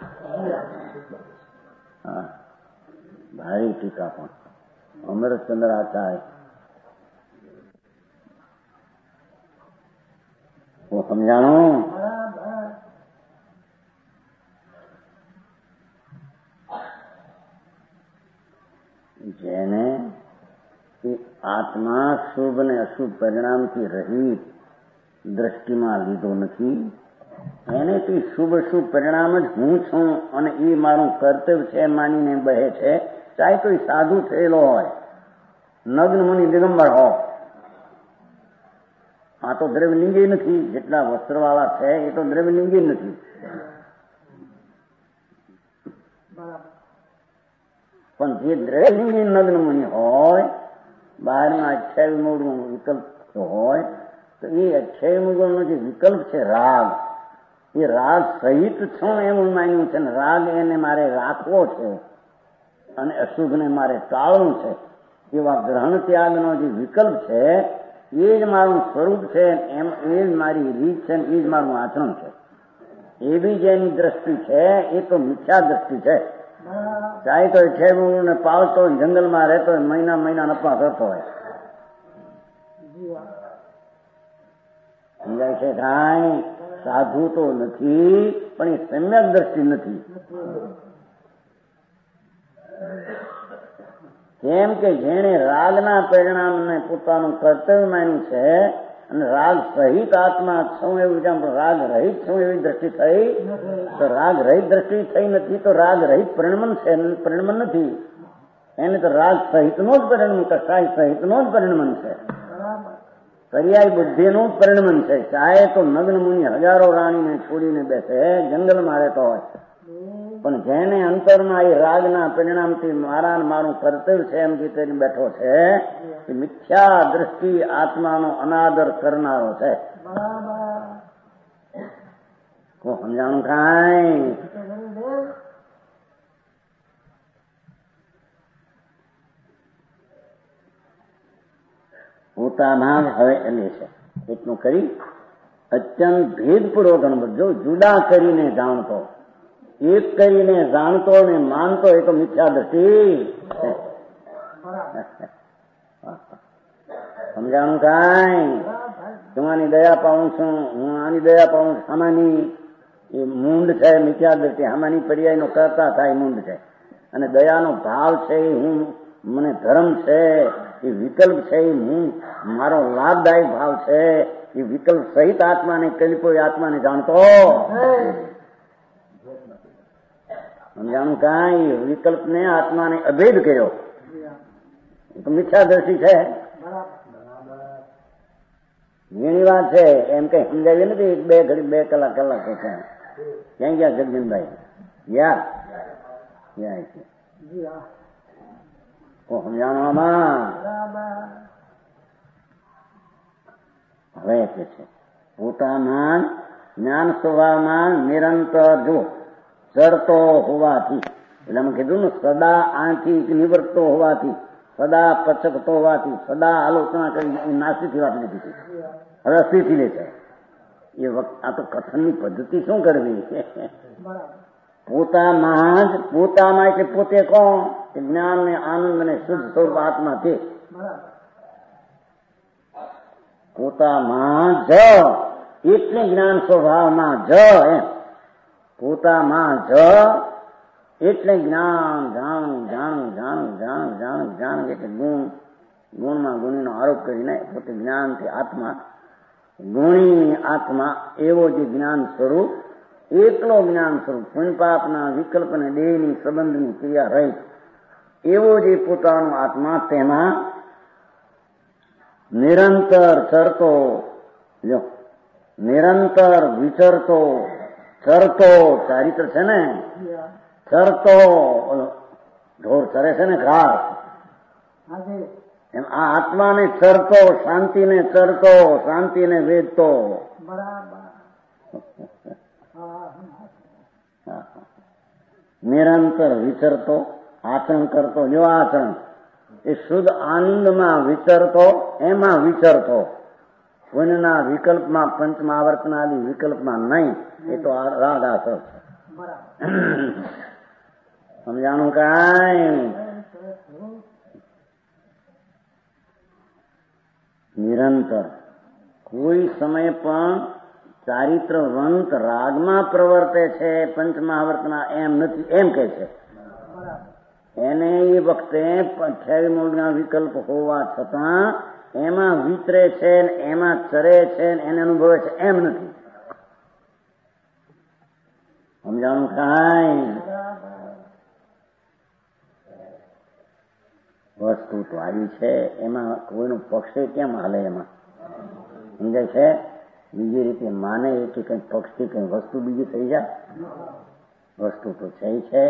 હા ભારી ટીકા પણ અમરચંદ્ર આચાર્ય હું સમજાણું. જેને આત્મા શુભ ને અશુભ પરિણામથી રહિત દ્રષ્ટિમાં લીધો નથી એને તે શુભ શુભ પરિણામ જ હું છું અને એ મારું કર્તવ્ય છે માનીને બહે છે. ચાહે તો એ સાધુ થયેલો હોય, નગ્ન મુનિ દિગંબર હોય. આ તો દ્રવ્યલિંગી નથી. જેટલા વસ્ત્રવાળા છે એ તો દ્રવ્યલિંગી નથી. પણ જે દ્રવ્યલિંગી નગ્ન મુનિ હોય, બહારના અઠ્યાવી મૂળનો વિકલ્પ હોય, તો એ અઠ્યાવી મૂળનો જે વિકલ્પ છે રાગ, એ રાગ સહિત છું એવું માન્યું છે ને રાગ એને મારે રાખવો છે અને અશુભને મારે ટાળવું છે. એવા ગ્રહણ ત્યાગનો જે વિકલ્પ છે એ જ મારું સ્વરૂપ છે, એમ એ જ મારી રીત છે, એ જ મારું આચરણ છે. એવી જેની દ્રષ્ટિ છે એ તો મિથ્યા દ્રષ્ટિ છે. ચાહે તો છેને પાળતો જંગલમાં રહેતો હોય, મહિના મહિના નફા કરતો હોય. સમજાય છે કાંઈ? સાધુ તો નથી પણ એ સમ્યક દ્રષ્ટિ નથી. કેમ કે જેણે રાગના પરિણામને પોતાનું કર્તવ્ય માન્યું છે અને રાગ સહિત આત્મા છું એવું વિચાર, રાગ રહિત છું એવી દ્રષ્ટિ થઈ તો રાગ રહિત દ્રષ્ટિ થઈ નથી તો રાગ રહિત પરિણમન છે, પરિણમન નથી. એને તો રાગ સહિતનું જ પરિણમન, કસાય સહિતનું જ પરિણમન છે, પર્યાય બુદ્ધિનું જ પરિણમન છે. ચાહે તો નગ્ન મુનિ હજારો રાણીને છોડીને બેસે, જંગલમાં રહેતો હોય, પણ જેને અંતરમાં એ રાગના પરિણામથી મારા મારું કર્તવ્ય છે એમ જીતેને બેઠો છે એ મિથ્યા દ્રષ્ટિ આત્માનો અનાદર કરનારો છે. હું સમજાણું કાંઈ? પોતાના હવે લે છે એટલું કરી અત્યંત ભેદપૂર્વક અનુભવ જો જુદા કરીને જાણતો, એક કરીને જાણતો ને માનતો એ તો મિથ્યા દ્રષ્ટિ. સમજાણું કાંઈ? તમારી દયા પાઉં છું, હું આની દયા પાઉં છું. આમાંની એ મૂંડ છે મિથ્યા દ્રષ્ટિ, આમાંની પર્યાયનો કરતા થાય મૂંડ છે. અને દયાનો ભાવ છે એ હું મને ધર્મ છે, એ વિકલ્પ છે એ હું મારો લાભદાયક ભાવ છે, એ વિકલ્પ સહિત આત્માને કલ્પો આત્માને જાણતો. સમજાણું કાંઈ? વિકલ્પને આત્માને અભેદ કર્યો એ તો મિથ્યા દ્રષ્ટિ છે. ઘણી વાત છે એમ કઈ સમજાવી નથી. બે ઘડી બે કલાક કલાક છે. ક્યાં ગયા જગદીનભાઈ? યા યા છે સમજાણું આમાં. હવે કે છે પોતાના જ્ઞાન સ્વભાવમાં નિરંતર જો ચરતો હોવાથી, એટલે અમે કીધું ને સદા આંખી નિવર્તતો હોવાથી, સદા પચકતો હોવાથી, સદા આલોચના કરી નાસ્તીથી વાત લીધી. હવે અસ્થિથી લે છે એ વખત. આ તો કથનની પદ્ધતિ શું કરવી? પોતામાં જ, પોતામાં એટલે પોતે કોણ? જ્ઞાન ને આનંદ ને શુદ્ધ સ્વરૂપ આત્મા છે. પોતામાં જ એટલે જ્ઞાન સ્વભાવમાં જ એમ. પોતામાં જ એટલે જ્ઞાન જાણું જાણું જાણું જાણું જાણું જાણું એટલે ગુણ, ગુણમાં ગુણીનો આરોપ કરીને પોતે જ્ઞાનથી આત્મા, ગુણી આત્મા એવો જે જ્ઞાન સ્વરૂપ, એકલો જ્ઞાન સ્વરૂપ, પુણ્યપાપના વિકલ્પ અને દેહની સંબંધની ક્રિયા રહી એવો જે પોતાનો આત્મા, તેમાં નિરંતર ચરતો, જો નિરંતર વિચરતો, ચરતો ચારિત્ર છે ને, ચરતો ઢોર ચરે છે ને ઘાસ, એમ આ આત્માને ચરતો, શાંતિને ચરતો, શાંતિને વેદતો. નિરંતર વિચરતો, આચરણ કરતો, જો આચરણ એ શુદ્ધ આનંદમાં વિચરતો, એમાં વિચરતો, પુણ્યના વિકલ્પમાં, પંચમહાવર્તનાદી વિકલ્પમાં નહીં. એ તો રાગ આસર છે. સમજાણું કાંઈ? નિરંતર કોઈ સમય પણ ચારિત્રવંત રાગમાં પ્રવર્તે છે, પંચમહાવર્તના એમ નથી, એમ કે છે. એને એ વખતે અઠ્યાવીસ મૂળના વિકલ્પ હોવા છતાં એમાં વિચરે છે, એમાં ચરે છે, એને અનુભવે છે, એમ નથી. સમજાણું કાંઈ? વસ્તુ તો આવી છે, એમાં કોઈનું પક્ષે કેમ હાલે? એમાં સમજાય છે? બીજી રીતે માને કે કઈ પક્ષથી કઈ વસ્તુ બીજી થઈ જાય? વસ્તુ તો છે છે.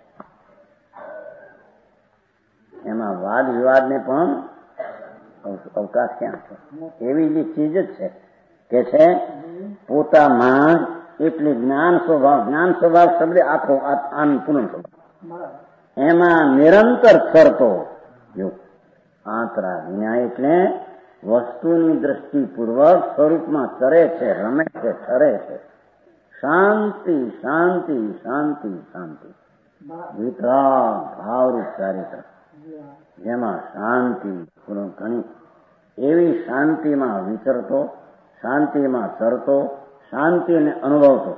એમાં વાદ વિવાદને પણ અવકાશ ક્યાં છે? એવી જે ચીજ જ છે કે છે પોતામાં એટલે જ્ઞાન સ્વભાવ. જ્ઞાન સ્વભાવ શબ્દ આખો આનંદ પૂર્ણ સ્વભાવ, એમાં નિરંતર ચરતો. જો આંતરા વિના એટલે વસ્તુની દ્રષ્ટિપૂર્વક સ્વરૂપમાં ચરે છે, રમે છે, ઠરે છે. શાંતિ શાંતિ શાંતિ શાંતિ વિતરાગ ભાવરૂપ ચારિત્ર, જેમાં શાંતિ ઘણી એવી શાંતિમાં વિચરતો, શાંતિમાં ચરતો, શાંતિને અનુભવતો,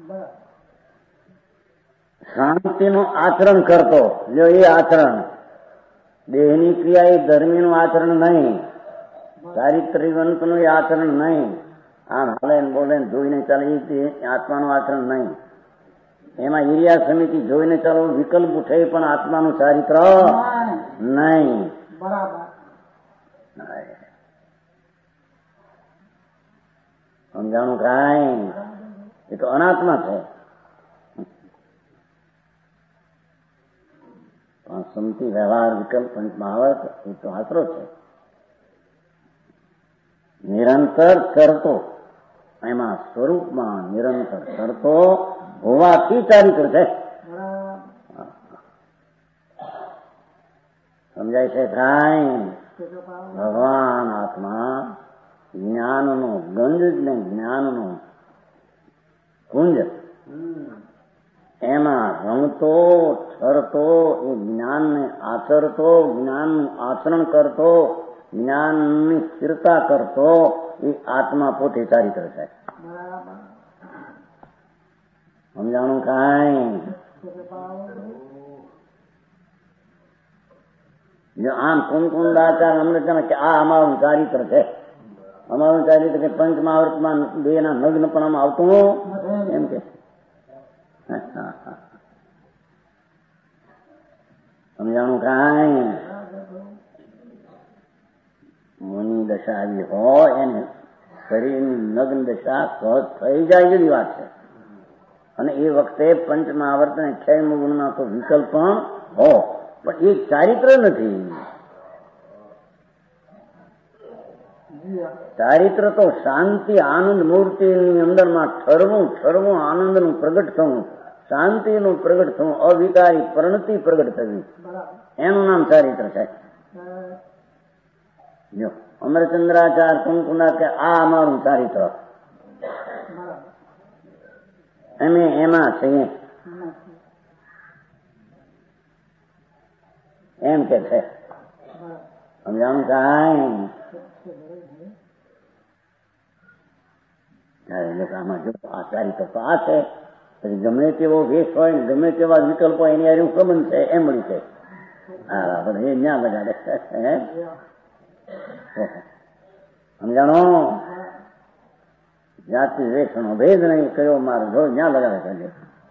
શાંતિનું આચરણ કરતો. જો એ આચરણ દેહની ક્રિયા, એ ધર્મીનું આચરણ નહીં, ચારિત્ર્યવંતનું એ આચરણ નહીં. આમ હાલે ને બોલે ને જોઈને ચાલે એ આત્માનું આચરણ નહીં. એમાં ઈરિયા સમિતિ જોઈને ચાલો વિકલ્પ ઉઠે પણ આત્માનું ચારિત્ર નહીં. સમજાણું કાંઈ? એ તો અનાત્મા છે. પણ સમતિ વ્યવહાર વિકલ્પ પંચમહાવર્ત એ તો આશરો છે. નિરંતર કરતો, એમાં સ્વરૂપમાં નિરંતર કરતો હોવાથી ચારિત્ર છે. સમજાય છે કાંઈ? ભગવાન આત્મા જ્ઞાનનો ગંજ ને જ્ઞાનનો કુંજ, એમાં રમતો, ઠરતો, એ જ્ઞાનને આચરતો, જ્ઞાનનું આચરણ કરતો, જ્ઞાનની સ્થિરતા કરતો, એ આત્મા પોતે ચારિત્ર છે. સમજાણું કાંઈ? જો આમ કુંકુંદાચાર અમૃત કે આ અમારું ચારિત્ર છે, અમારું ચારિત્ર કે પંચમહાવર્તમાં બે ના નગ્નપણામાં આવતું એમ કે સમજાણું કાંઈ? મુનિ દશા આવી હોય એને શરીરની નગ્ન દશા સહજ થઈ જાય એવી વાત છે. અને એ વખતે પંચમહાવર્ત અને અઠ્યાવીસ ગુણના તો વિકલ્પ પણ હો, પણ એ ચારિત્ર નથી. ચારિત્ર તો શાંતિ આનંદ મૂર્તિની અંદરમાં ઠરવું, ઠરવું, આનંદનું પ્રગટ થવું, શાંતિનું પ્રગટ થવું, અવિકારી પરિણતિ પ્રગટ થવી, એનું નામ ચારિત્ર છે. જો અમરચંદ્રાચાર્ય કુંકુંડા કે આ અમારું ચારિત્ર, અમે એમાં છીએ એમ કે છે. સમજાણું કાંઈ? આમાં જો આ ચારિત્ર તો આ છે, પછી ગમે તેવો વેશ હોય ને ગમે તેવા વિકલ્પો એની હારે સંબંધ છે એમ મળી છે. હા બધા એ ન્યા લગાડે. સમજાણો? જાતિ વેશનો ભેદ નહીં, કયો મારો જો ન્યા લગાડે છે.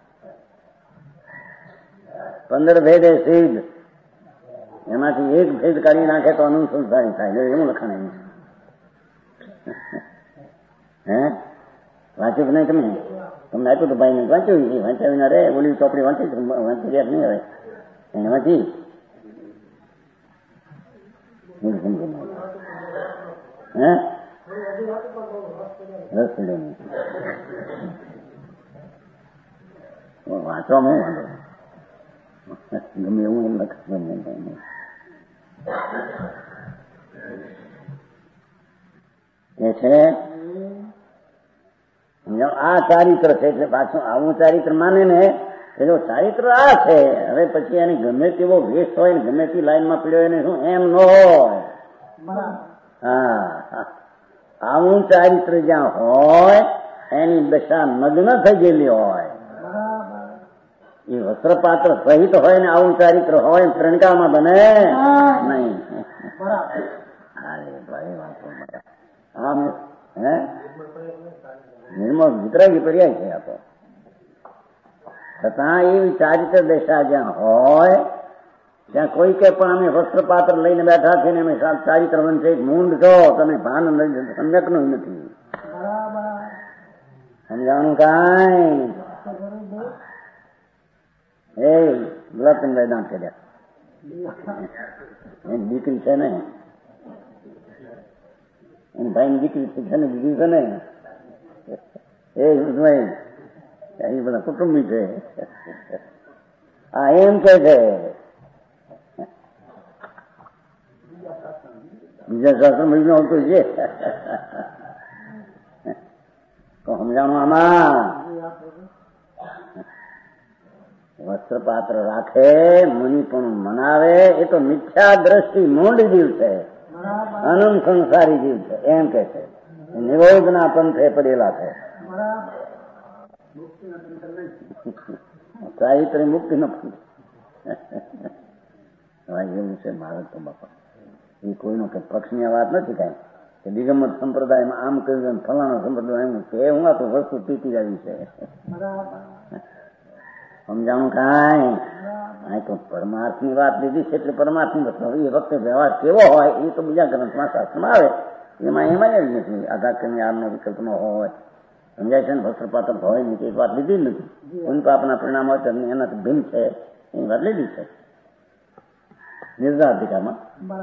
પંદર ભેદે સિદ્ધ, એમાંથી એક ભેદ કાઢી નાખે તો અનુસંધાની થાય. એવું લખાણ એમ હે વાંચ્યું નહીં? તમે તમને આપ્યું તો ભાઈ ને વાંચ્યું, વાંચ્યા વિના રે ઓલી ચોપડી વાંચી વાંચી ગયા નહીં હવે એને વાંચી હે રસ પડ્યો નહીં. વાંચવામાં વાંધો ગમે એવું એમ લખ ગમે કે છે આ ચારિત્ર છે એટલે પાછું આવું ચારિત્ર માને ને એ જો ચારિત્ર આ છે હવે પછી એને ગમે તેવો વેશ હોય ને ગમે તે લાઈનમાં પીડ્યો એને શું એમ ન હોય. હા, આવું ચારિત્ર જ્યાં હોય એની દશા નગ્ન થઈ ગયેલી હોય. એ વસ્ત્રપાત્ર સહિત હોય ને આવું ચારિત્ર હોય ત્રણકામાં બને નહીં. અરે ભાઈ વાંચો આમ હે નિર્મળ વિતરાગી પર્યાય છે. આ તો છતાં એવી ચારિત્ર દશા જ્યાં હોય ત્યાં કોઈ કે પણ અમે વસ્ત્રપાત્ર લઈને બેઠા છે ને અમે ચારિત્ર બનશે મૂંડ છો તમે ભાન સમ્યક નું નથી સમજાણું કાંઈ. એ ગુલાબચંદ વેદાંત કર્યા એની દીકરી છે ને એની ભાઈની દીકરી છે ને દીકરી છે ને એ એ બધા કુટુંબી છે. આ એમ કે છે બીજા શાસ્ત્ર મહિનો આવતો છે તો સમજાણું આમાં વસ્ત્રપાત્ર રાખે મુનિ પણ મનાવે એ તો મિથ્યા દ્રષ્ટિ મૂંડ જીવ છે, અનંત સંસારી જીવ છે એમ કે છે. નિરોધના પંથે પડેલા છે. સાહિત્ય મુક્તિ નો પંથ એવું છે. મારે તો બાપા એ કોઈનો કે પક્ષની વાત નથી કઈ કે દિગંબર સંપ્રદાયમાં આમ કહ્યું ફલાણા સંપ્રદાય એમ કે હું આ તો વસ્તુ પીતી આવી છે. સમજાણું કાંઈ આ તો પરમાર્થ ની વાત લીધી છે એટલે પરમાર્થ ની વાત એ વખતે વ્યવહાર કેવો હોય એ તો બીજા ગ્રંથમાં શાસ્ત્રમાં આવે એમાં એમાં જ નથી. આધાર કન્યાનો વિકલ્પ નો હોય સમજાય છે ને વસ્ત્રપાત્ર હોય નહીં એ વાત લીધી જ નથી. કોઈ પાપના પરિણામ હોય તો એનાથી ભિન્ન છે એ વાત લીધી છે નિર્ધાધિકારમાં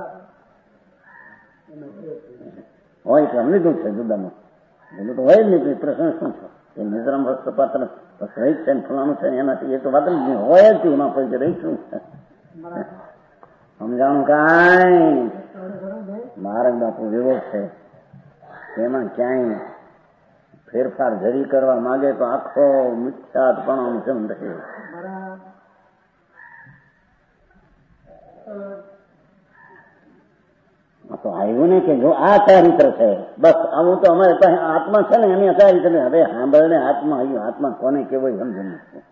હોય તો લીધું છે જુદામાં એનું તો હોય જ નહીં. પ્રશ્ન શું છે એ નિર્ધામ વસ્ત્રપાત્ર રહી છે ને ફલાણું છે એનાથી એ તો વાત જ નહીં હોય જ એમાં પછી રહીશું. સમજાણું કાંઈ મહારાજ બાપુ વિરોધ છે એમાં ક્યાંય ફેરફાર જરી કરવા માંગે તો આખો મિથ્યાત્પણો જન્મ રહે. તો આવ્યું ને કે જો આ ચારિત્ર છે બસ આવું તો અમારે પાસે આત્મા છે ને એની ચારિત્ર હવે સાંભળને આત્મા આવ્યું આત્મા કોને કેવો સમજણ નથી.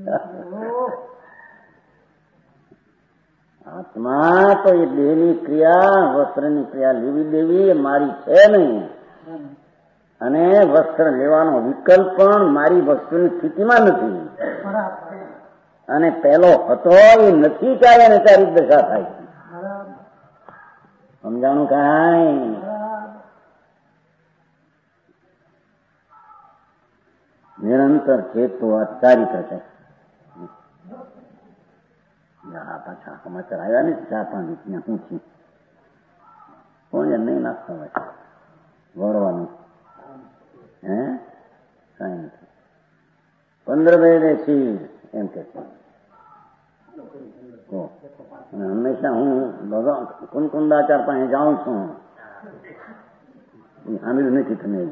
આત્મા તો એ દેહની ક્રિયા વસ્ત્રની ક્રિયા લેવી દેવી એ મારી છે નહીં અને વસ્ત્ર લેવાનો વિકલ્પ પણ મારી વસ્તુની સ્થિતિમાં નથી અને પેલો હતો એ નથી ત્યારે એને ચારિત્ર દશા થાય. સમજાણું કાંઈ નિરંતર ચેતો આ ચારિત્ર છે. પાછા સમાચાર આવ્યા ને ચાર પાંચ રીતના શું છે કોણ નહીં નાખતા હોય વળવાનું હે કઈ નથી. પંદર બે શીર એમ કે છે અને હંમેશા હું ભગવાન કુંકુંદાચાર પાસે જાઉં છું સાંભળ્યું નથી તમે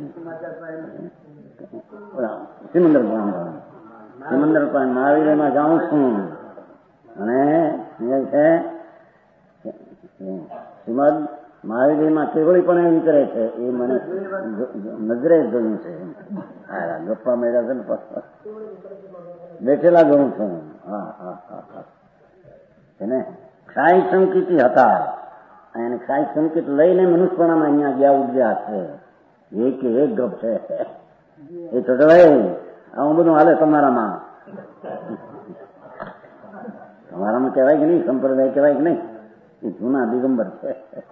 સિમંદર સિમંદર પાસે મહાવીરમાં જાઉં છું અને છે શ્રીમદ મહાવીરમાં કેવળી પણ વિતરે છે એ મને નજરે જોયું છે. હા ગપ્પા મેળા છે ને બેઠેલા જોઉં છું. હા હા હા હા એને ક્ષાય સંકિતી હતા એને ક્ષાય સંકિત લઈને મનુષ્યપણામાં અહીંયા ગયા ઉડ્યા છે. એક એક ગપ છે એ તો આવું બધું હાલે તમારામાં તમારામાં કહેવાય કે નહીં સંપ્રદાય કહેવાય કે નહીં એ જૂના દિગંબર છે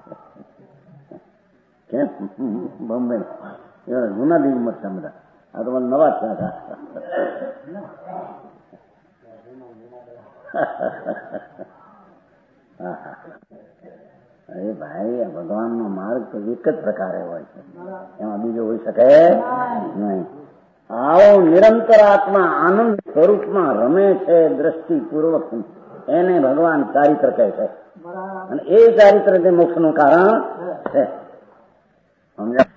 કેમ બોમ્બે એવા જૂના દિગંબર છે બધા. આ તો મને નવા છે અરે ભાઈ, આ ભગવાનનો માર્ગ તો એક જ પ્રકારે હોય છે, એમાં બીજો હોઈ શકે નહીં. આવો નિરંતર આત્મા આનંદ સ્વરૂપમાં રમે છે દ્રષ્ટિપૂર્વક, એને ભગવાન ચારિત્ર કહે છે. અને એ ચારિત્ર જે મોક્ષનું કારણ છે. સમજાય?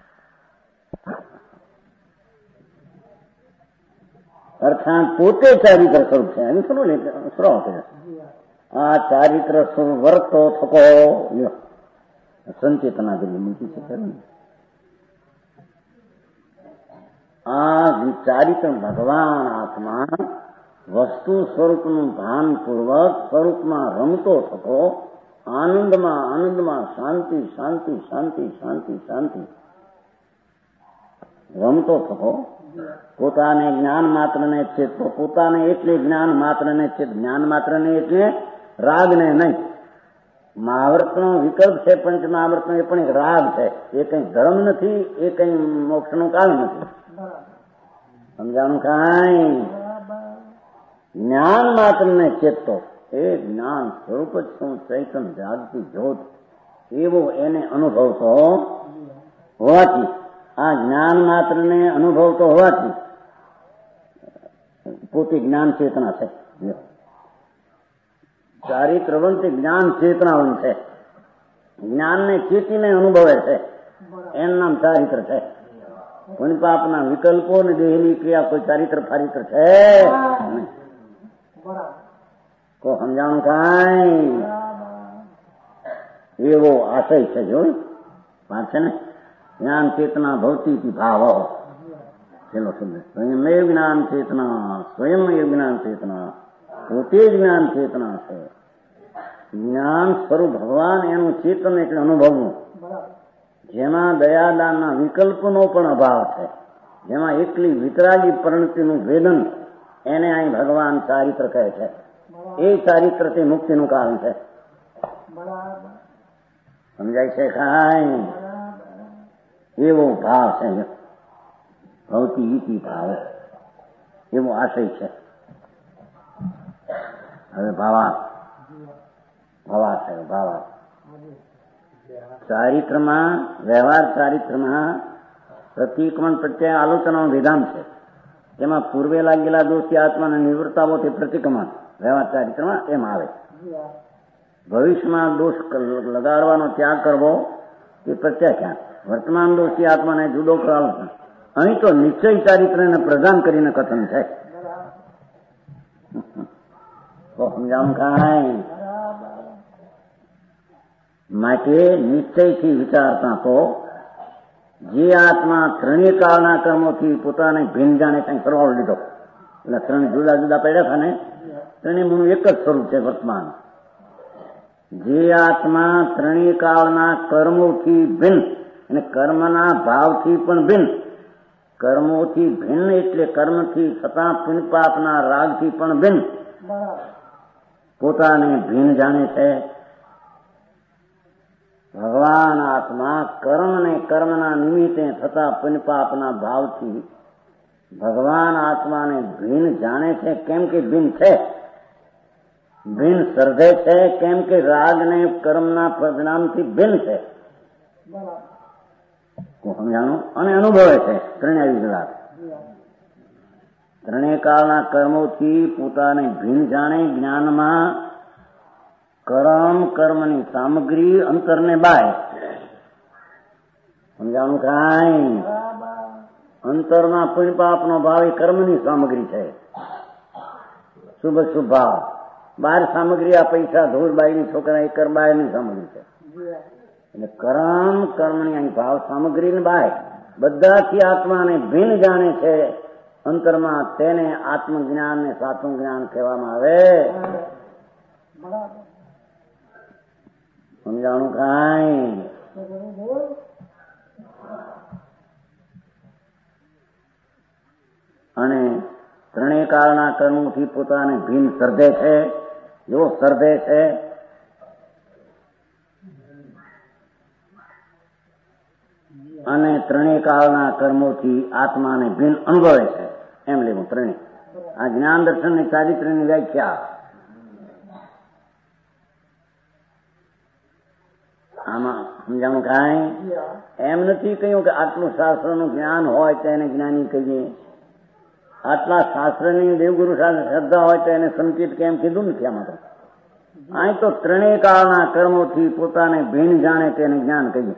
અર્થાત પોતે ચારિત્ર સ્વરૂપ છે. એનું શું શ્રો છે? આ ચારિત્ર સ્વરૂપ વર્તો થકો સંચેતના જેવી નીતિ છે. આ ચારિત્ર ભગવાન આત્મા વસ્તુ સ્વરૂપનું ભાનપૂર્વક સ્વરૂપમાં રમતો થકો આનંદમાં આનંદમાં શાંતિ શાંતિ શાંતિ શાંતિ શાંતિ રમતો થકો પોતાને જ્ઞાન માત્રને ચેતતો, પોતાને એટલે જ્ઞાન માત્રને ચેત, જ્ઞાન માત્રને એટલે રાગને નહીં. મહાવર્તનો વિકલ્પ છે પંચ મહાવર્તનો, એ પણ એક રાગ છે. એ કઈ ધર્મ નથી, એ કઈ મોક્ષનું કારણ નથી. સમજાણું? કાંઈ જ્ઞાન માત્રને ચેતતો, એ જ્ઞાન સ્વરૂપ જ શું ચૈતન જાગતી જ્યોત, એવો એને અનુભવતો હોવાથી, આ જ્ઞાન માત્રને અનુભવતો હોવાથી પોતે જ્ઞાન ચેતના છે. ચારિત્રવંત જ્ઞાન ચેતનાવંત છે. જ્ઞાનને ચેતીને અનુભવે છે, એનું નામ ચારિત્ર છે. પુણ્ય પાપના વિકલ્પો ને દેહની ક્રિયા કોઈ ચારિત્ર ફારિત્ર છે નહીં. કો સમજાણું? કાંઈ એવો આશય છે. જોઈ વાત છે ને, જ્ઞાન ચેતના ભવતી ભાવ પેલો શબ્દ સ્વયંમેવ જ્ઞાન ચેતના, સ્વયંમેવ જ્ઞાન ચેતના, પોતે જ જ્ઞાન ચેતના છે. જ્ઞાન સ્વરૂપ ભગવાન એનું ચેતન એટલે અનુભવનું, જેમાં દયાદાનના વિકલ્પનો પણ અભાવ છે, જેમાં એકલી વિતરાગી પરિણતિનું વેદન, એને અહીં ભગવાન ચારિત્ર કહે છે. એ ચારિત્ર તે મુક્તિનું કારણ છે. સમજાય છે? કાંઈ એવો ભાવ છે, ભૌતી ઇતિ ભાવ, એવો આશય છે. હવે ભાવા ભાવા છે ભાવા ચારિત્રમાં, વ્યવહાર ચારિત્રમાં પ્રતિક્રમણ પ્રત્યે આલોચનાનું વિધાન છે. તેમાં પૂર્વે લાગેલા દોષી આત્માને નિવૃત્તાવો તે પ્રતિક્રમણ વ્યવહાર ચારિત્રમાં એમ આવે. ભવિષ્યમાં દોષ લગાડવાનો ત્યાગ કરવો તે પ્રત્યાખ્યાન. વર્તમાન દોષી આત્માને જુદો કરવાનો. અહીં તો નિશ્ચય ચારિત્રને પ્રદાન કરીને કથન છે. તો સમજાવું? કાંઈ માટે નિશ્ચયથી વિચારતા તો જે આત્મા ત્રણેય કાળના કર્મોથી પોતાને ભિન્ન જાણે કંઈ સરવાળો લીધો, એટલે ત્રણ જુદા જુદા પડ્યા હતા ને, ત્રણેયનું એક જ સ્વરૂપ છે વર્તમાન. જે આત્મા ત્રણેય કાળના કર્મોથી ભિન્ન અને કર્મના ભાવથી પણ ભિન્ન, કર્મોથી ભિન્ન એટલે કર્મથી થતા પુણ્ય પાપના રાગથી પણ ભિન્ન પોતાને ભિન્ન જાણે છે. ભગવાન આત્મા કર્મ ને કર્મના નિમિત્તે થતા પુણ્ય પાપના ભાવથી ભગવાન આત્માને ભિન્ન જાણે છે. કેમ કે ભિન્ન છે, ભિન્ન સર્જે છે, કેમ કે રાગ ને કર્મના પરિણામથી ભિન્ન છે. સમજાણું? અને અનુભવે છે ત્રણેય વિગલાત. ત્રણેય કાળના કર્મોથી પોતાને ભિન્ન જાણે. જ્ઞાનમાં કર્મ કર્મની સામગ્રી અંતરને બાય. સમજાણું? કાંઈ અંતરમાં પુણ્ય પાપનો ભાવ એ કર્મની સામગ્રી છે, શુભ શુભ ભાવ. બહાર સામગ્રી આ પૈસા ધૂળ બાઈની છોકરા એ કર બહારની સામગ્રી છે. એટલે કર્મ કર્મની અહીં ભાવ સામગ્રી ને બાય બધાથી આત્માને ભિન્ન જાણે છે અંતરમાં. તેને આત્મજ્ઞાન ને સાચું જ્ઞાન કહેવામાં આવે. સમજાણું? કાંઈ અને ત્રણેય કાળના કર્મોથી પોતાને ભિન્ન સર્જે છે, એવો સર્જે છે. અને ત્રણેય કાળના કર્મોથી આત્માને ભિન્ન અનુભવે છે, એમ લેવું ત્રણેય. આ જ્ઞાન દર્શન ની ચારિત્ર્યની વ્યાખ્યા. આમાં સમજાણું કાંઈ એમ નથી કહ્યું કે આટલું શાસ્ત્રનું જ્ઞાન હોય તો એને જ્ઞાની કહીએ, આટલા શાસ્ત્રની દેવગુરુ સાથે શ્રદ્ધા હોય તો એને સંકેત કેમ કીધું નથી. આમાં તો અહીં તો ત્રણેય કાળના કર્મોથી પોતાને ભીન જાણે તેને જ્ઞાન કહીએ.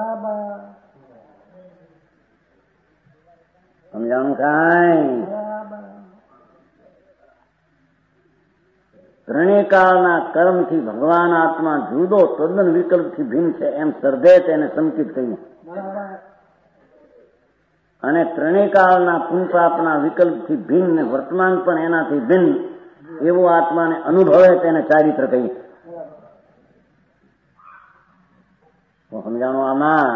સમજાણું કાંઈ? ત્રણેય કાળના કર્મથી ભગવાન આત્મા જુદો તદ્દન વિકલ્પથી ભિન્ન છે એમ શ્રદ્ધે તેને સંકેત કહીએ. અને ત્રણેય કાળના પુનપાપના વિકલ્પથી ભિન્ન વર્તમાન પણ એનાથી ભિન્ન એવું આત્માને અનુભવે તેને ચારિત્ર કહીએ. સમજાણું? આમાં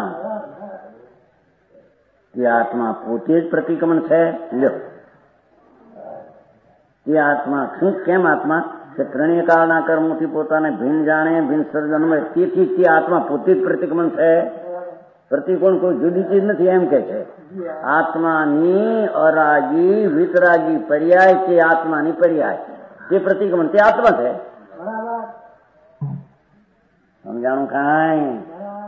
તે આત્મા પોતે જ પ્રતિક્રમણ છે. લ્યો, તે આત્મા શું કેમ આત્મા કે ત્રણેય કાળના કર્મોથી પોતાને ભિન્ન જાણે, ભિન્ન સર્જન અનુભવે, તેથી તે આત્મા પોતે જ પ્રતિક્રમણ છે. પ્રતિકોણ કોઈ જુદી ચીજ નથી એમ કે છે. આત્માની અરાગી વિતરાગી પર્યાય તે આત્માની પર્યાય તે પ્રતિક્રમણ તે આત્મા છે. સમજાણું કાંઈ?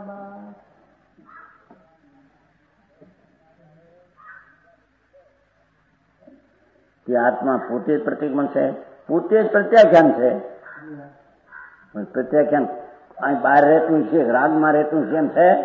તે આત્મા પોતે જ પ્રતિક્રમણ છે, પોતે જ પ્રત્યાખ્યાન છે. પ્રત્યાખ્યાન અહીં બહાર રહેતું છે, રાગમાં રહેતું છે એમ છે.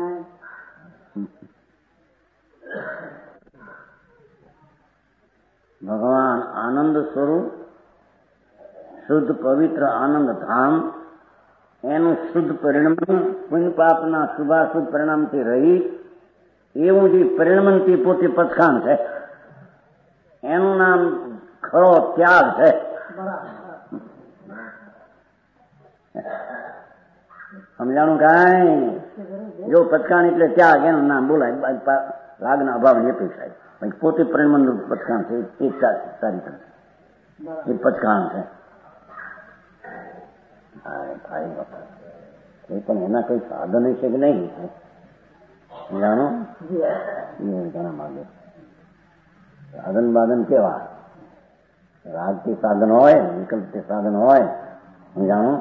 ભગવાન આનંદ સ્વરૂપ શુદ્ધ પવિત્ર આનંદ ધામ એનું શુદ્ધ પરિણામ પુણ્ય પાપના શુભાશુભ પરિણામથી રહી એવું જે પરિણમનથી પોતે પછાણ છે એનું નામ ખરો ત્યાગ છે. સમજાણું કાંઈ? જો પચકાણ એટલે ત્યાગ એનું નામ બોલાય, રાગના અભાવની અપેક્ષા. પોતે પરિણમનનું પચકાણ છે એ સારી છે, એ પચકાણ છે. એ પણ એના કોઈ સાધન છે કે નહીં જાણો? ઘણા માગે સાધન બાધન કેવા? રાગથી સાધન હોય, વિકલ્પથી સાધન હોય. જાણો?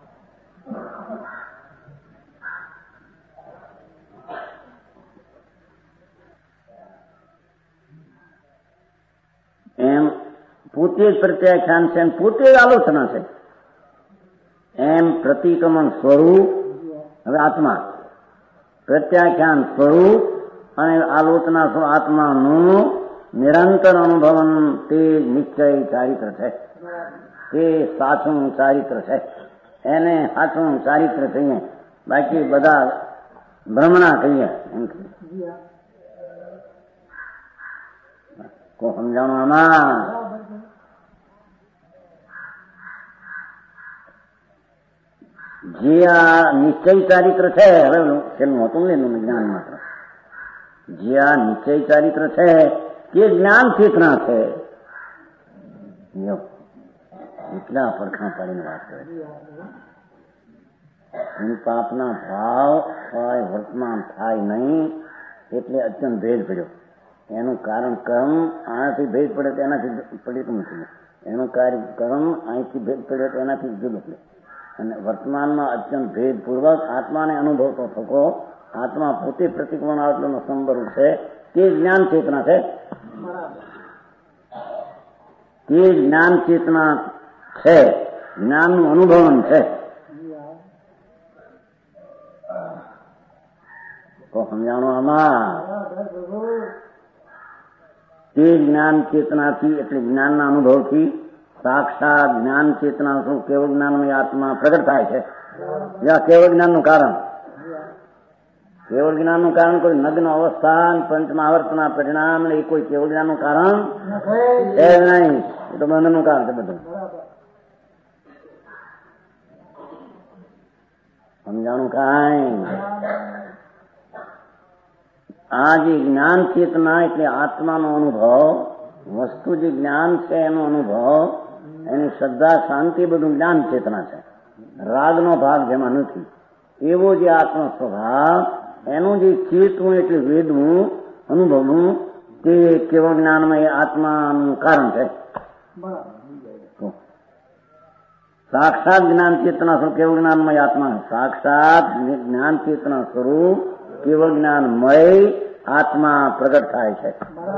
એમ પોતે જ પ્રત્યાખ્યાન છે, પોતે જ આલોચના છે. એમ પ્રતિક્રમણ સ્વરૂપ હવે આત્મા, પ્રત્યાખ્યાન સ્વરૂપ અને આલોચના સ્વરૂપ આત્માનું નિરંતર અનુભવન તે નિશ્ચય ચારિત્ર છે. તે સાચું ચારિત્ર છે. એને સાચું ચારિત્ર કહીએ, બાકી બધા ભ્રમણા કહીએ. એમ સમજાણું? આમાં જે આ નિશ્ચય ચારિત્ર છે, હવે છેલ્લું હતું ને જ્ઞાન માત્ર, જે આ નિશ્ચય ચારિત્ર છે તે જ્ઞાન ચેતના છે. એટલા પડખાં પાડીને વાત કરે. પાપના ભાવ હોય વર્તમાન થાય નહીં એટલે અત્યંત ભેદ પડ્યો. એનું કારણ કર્મ આનાથી ભેદ પડે તો એનાથી પડ્યું નથી. એનું કાર્ય કર્મ અહીંથી ભેદ પડ્યો તો એનાથી જુદો પડે. અને વર્તમાનમાં અત્યંત ભેદપૂર્વક આત્માને અનુભવતો થકો આત્મા પોતે પ્રતિક્રમણ આટલું સંબરું છે. તે જ્ઞાન ચેતના છે. તે જ્ઞાન ચેતના છે, જ્ઞાનનું અનુભવન છે. તો સમજાણું? આમાં તે જ્ઞાન ચેતનાથી એટલે જ્ઞાનના અનુભવથી સાક્ષાત જ્ઞાન ચેતના શું કેવળ જ્ઞાનમય આત્મા પ્રગટ થાય છે. કેવળ જ્ઞાનનું કારણ, કેવળ જ્ઞાનનું કારણ કોઈ નગ્ન અવસ્થા પંચમહાવર્તના પરિણામ એ કોઈ કેવળ જ્ઞાનનું કારણ છે નહીં. એ તો બંધનનું કારણ છે બધું. સમજાણું કાંઈ? આ જે જ્ઞાન ચેતના એટલે આત્માનો અનુભવ, વસ્તુ જે જ્ઞાન છે એનો અનુભવ, એની શ્રદ્ધા શાંતિ બધું જ્ઞાન ચેતના છે. રાગનો ભાગ જેમાં નથી એવો જે આત્મા સ્વભાવ એનું જે ચેતવું એટલે વેદવું અનુભવવું તે કેવળ જ્ઞાનમાં એ આત્માનું કારણ છે. साक्षात ज्ञान चेतना स्वरूप केवल ज्ञानमय आत्मा है। साक्षात ज्ञान चेतना स्वरूप केवल ज्ञानमय आत्मा प्रगट થાય છે।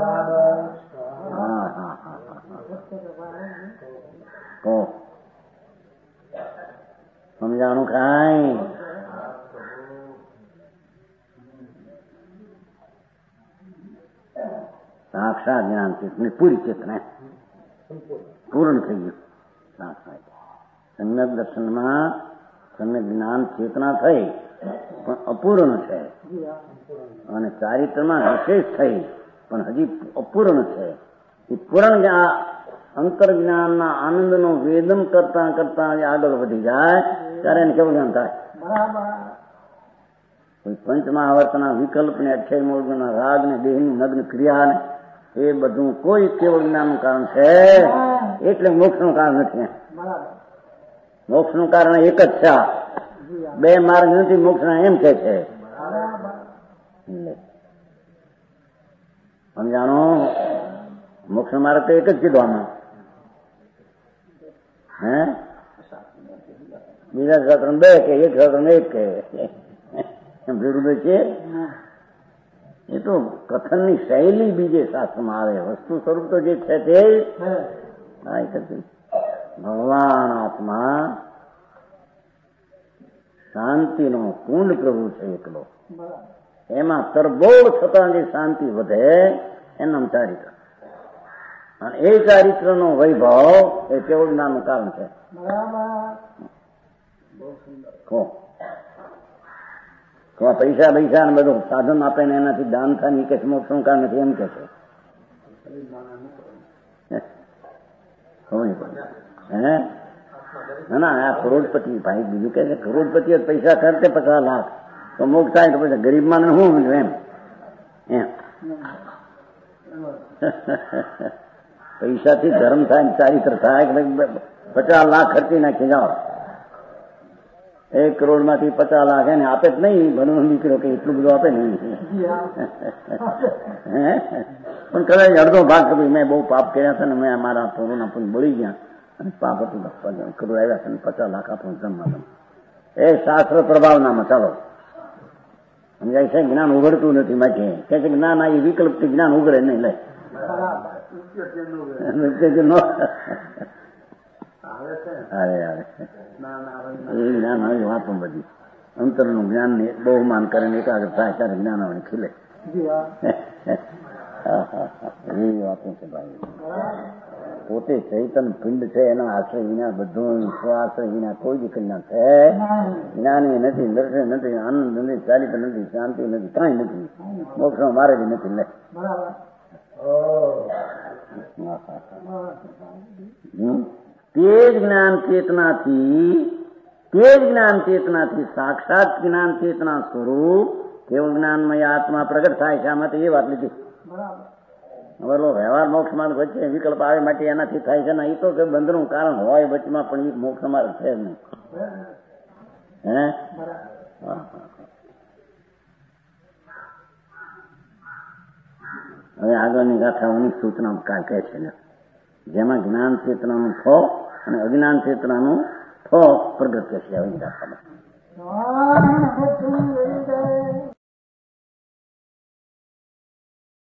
હા હા હા કો સમજાણું કાંઈ? साक्षात ज्ञान चेतना पूरी चेतना पूर्ण થઈ ગયું। सम्यक દર્શનમાં सम्यक જ્ઞાન ચેતના થઈ પણ અપૂર્ણ છે અને ચારિત્રમાં વિશેષ થઈ પણ હજી અપૂર્ણ છે। એ પૂર્ણ અંતર જ્ઞાનના આનંદનો વેદન કરતા કરતા આગળ વધી જાય ત્યારે એને કેવું જ્ઞાન થાય? કોઈ પંચમહાવર્તના વિકલ્પને અક્ષય મૂળના રાગને દેહની નગ્ન ક્રિયાને એ બધું કોઈ કેવળ જ્ઞાનનું કારણ છે, એટલે મોક્ષનું કારણ નથી। મોક્ષનું કારણ એક જ છે, બે માર્ગ નથી મોક્ષના એમ કે છે। સમજાણો? મોક્ષ માર્ગ તો એક જ કીધો આમાં। હે બીજા શાસ્ત્ર બે કે એક શાસ્ત્ર એક કે એમ વિરુદ્ધ છે। એ તો કથનની શૈલી બીજે શાસ્ત્રમાં આવે, વસ્તુ સ્વરૂપ તો જે છે તે ભગવાન આત્મા શાંતિનો કુંડ પ્રભુ છે એકલો, એમાં તરબોળ થતા જે શાંતિ વધે એનું ચારિત્ર, અને એ ચારિત્રનો વૈભવ એ કેવળ જ્ઞાનનું કારણ છે। પૈસા પૈસા ને બધું સાધન આપે ને એનાથી દાન થાય કે મોક્ષનું કારણ નથી એમ કે છે। હે ના ના આ કરોડપતિ ભાઈ બીજું કે છે કરોડપતિ પૈસા ખર્ચે પચાસ લાખ તો મોક્ષ થાય તો પછી ગરીબ માને શું એમ એમ પૈસાથી ધર્મ થાય ચારિત્ર થાય કે પચાસ લાખ ખર્ચી નાખી જાઓ, એક કરોડ માંથી પચાસ લાખ એને આપે જ નહીં, ભણવાનો દીકરો કે એટલું બધું આપે નહીં પણ કદાચ અડધો ભાગ કે મેં બહુ પાપ કર્યા છે ને મેં મારા પૂર્વના પણ બળી ગયા અને પાપ હતું કરોડ આવ્યા છે ને પચાસ લાખ આપો જમવા, એ શાસ્ત્ર પ્રભાવનામાં ચાલો સમજાય છે। જ્ઞાન ઉઘડતું નથી માટે કે છે જ્ઞાન આ વિકલ્પથી જ્ઞાન ઉઘડે નહીં લે અરે અરે એ જ્ઞાન આવી વાતો બધી અંતરનું જ્ઞાન ને બહુમાન કરીને એકાગ્ર થાય ત્યારે જ્ઞાન આવે ખીલે એવી વાતો છે ભાઈ। પોતે ચૈતન પિંડ છે, એના આશ્રય વિના બધું સ્વાશ્રય વિના કોઈ જ કલ્યાણ છે જ્ઞાની નથી, દર્શન નથી, આનંદ નથી, ચારિત્ર નથી, શાંતિ નથી, કાંઈ નથી, મોક્ષમાં મારે જ નથી લે। તે જ જ્ઞાન ચેતનાથી તે જ જ્ઞાન ચેતનાથી સાક્ષાત જ્ઞાન ચેતના સ્વરૂપ કેવળ જ્ઞાનમય આત્મા પ્રગટ થાય છે। આમાંથી એ વાત લીધી। બોલો વ્યવહાર મોક્ષ માર્ગ વચ્ચે વિકલ્પ આવે માટે એનાથી થાય છે ને, એ તો બંધનું કારણ હોય વચમાં પણ એ મોક્ષ માર્ગ છે જ નહીં। હે હવે આગળની ગાથાઓની સૂચના કાંઈ કહે છે જેમાં જ્ઞાન ચેતનાનું ફો અને અજ્ઞાન ચેતનાનું ફો પ્રગટ છે।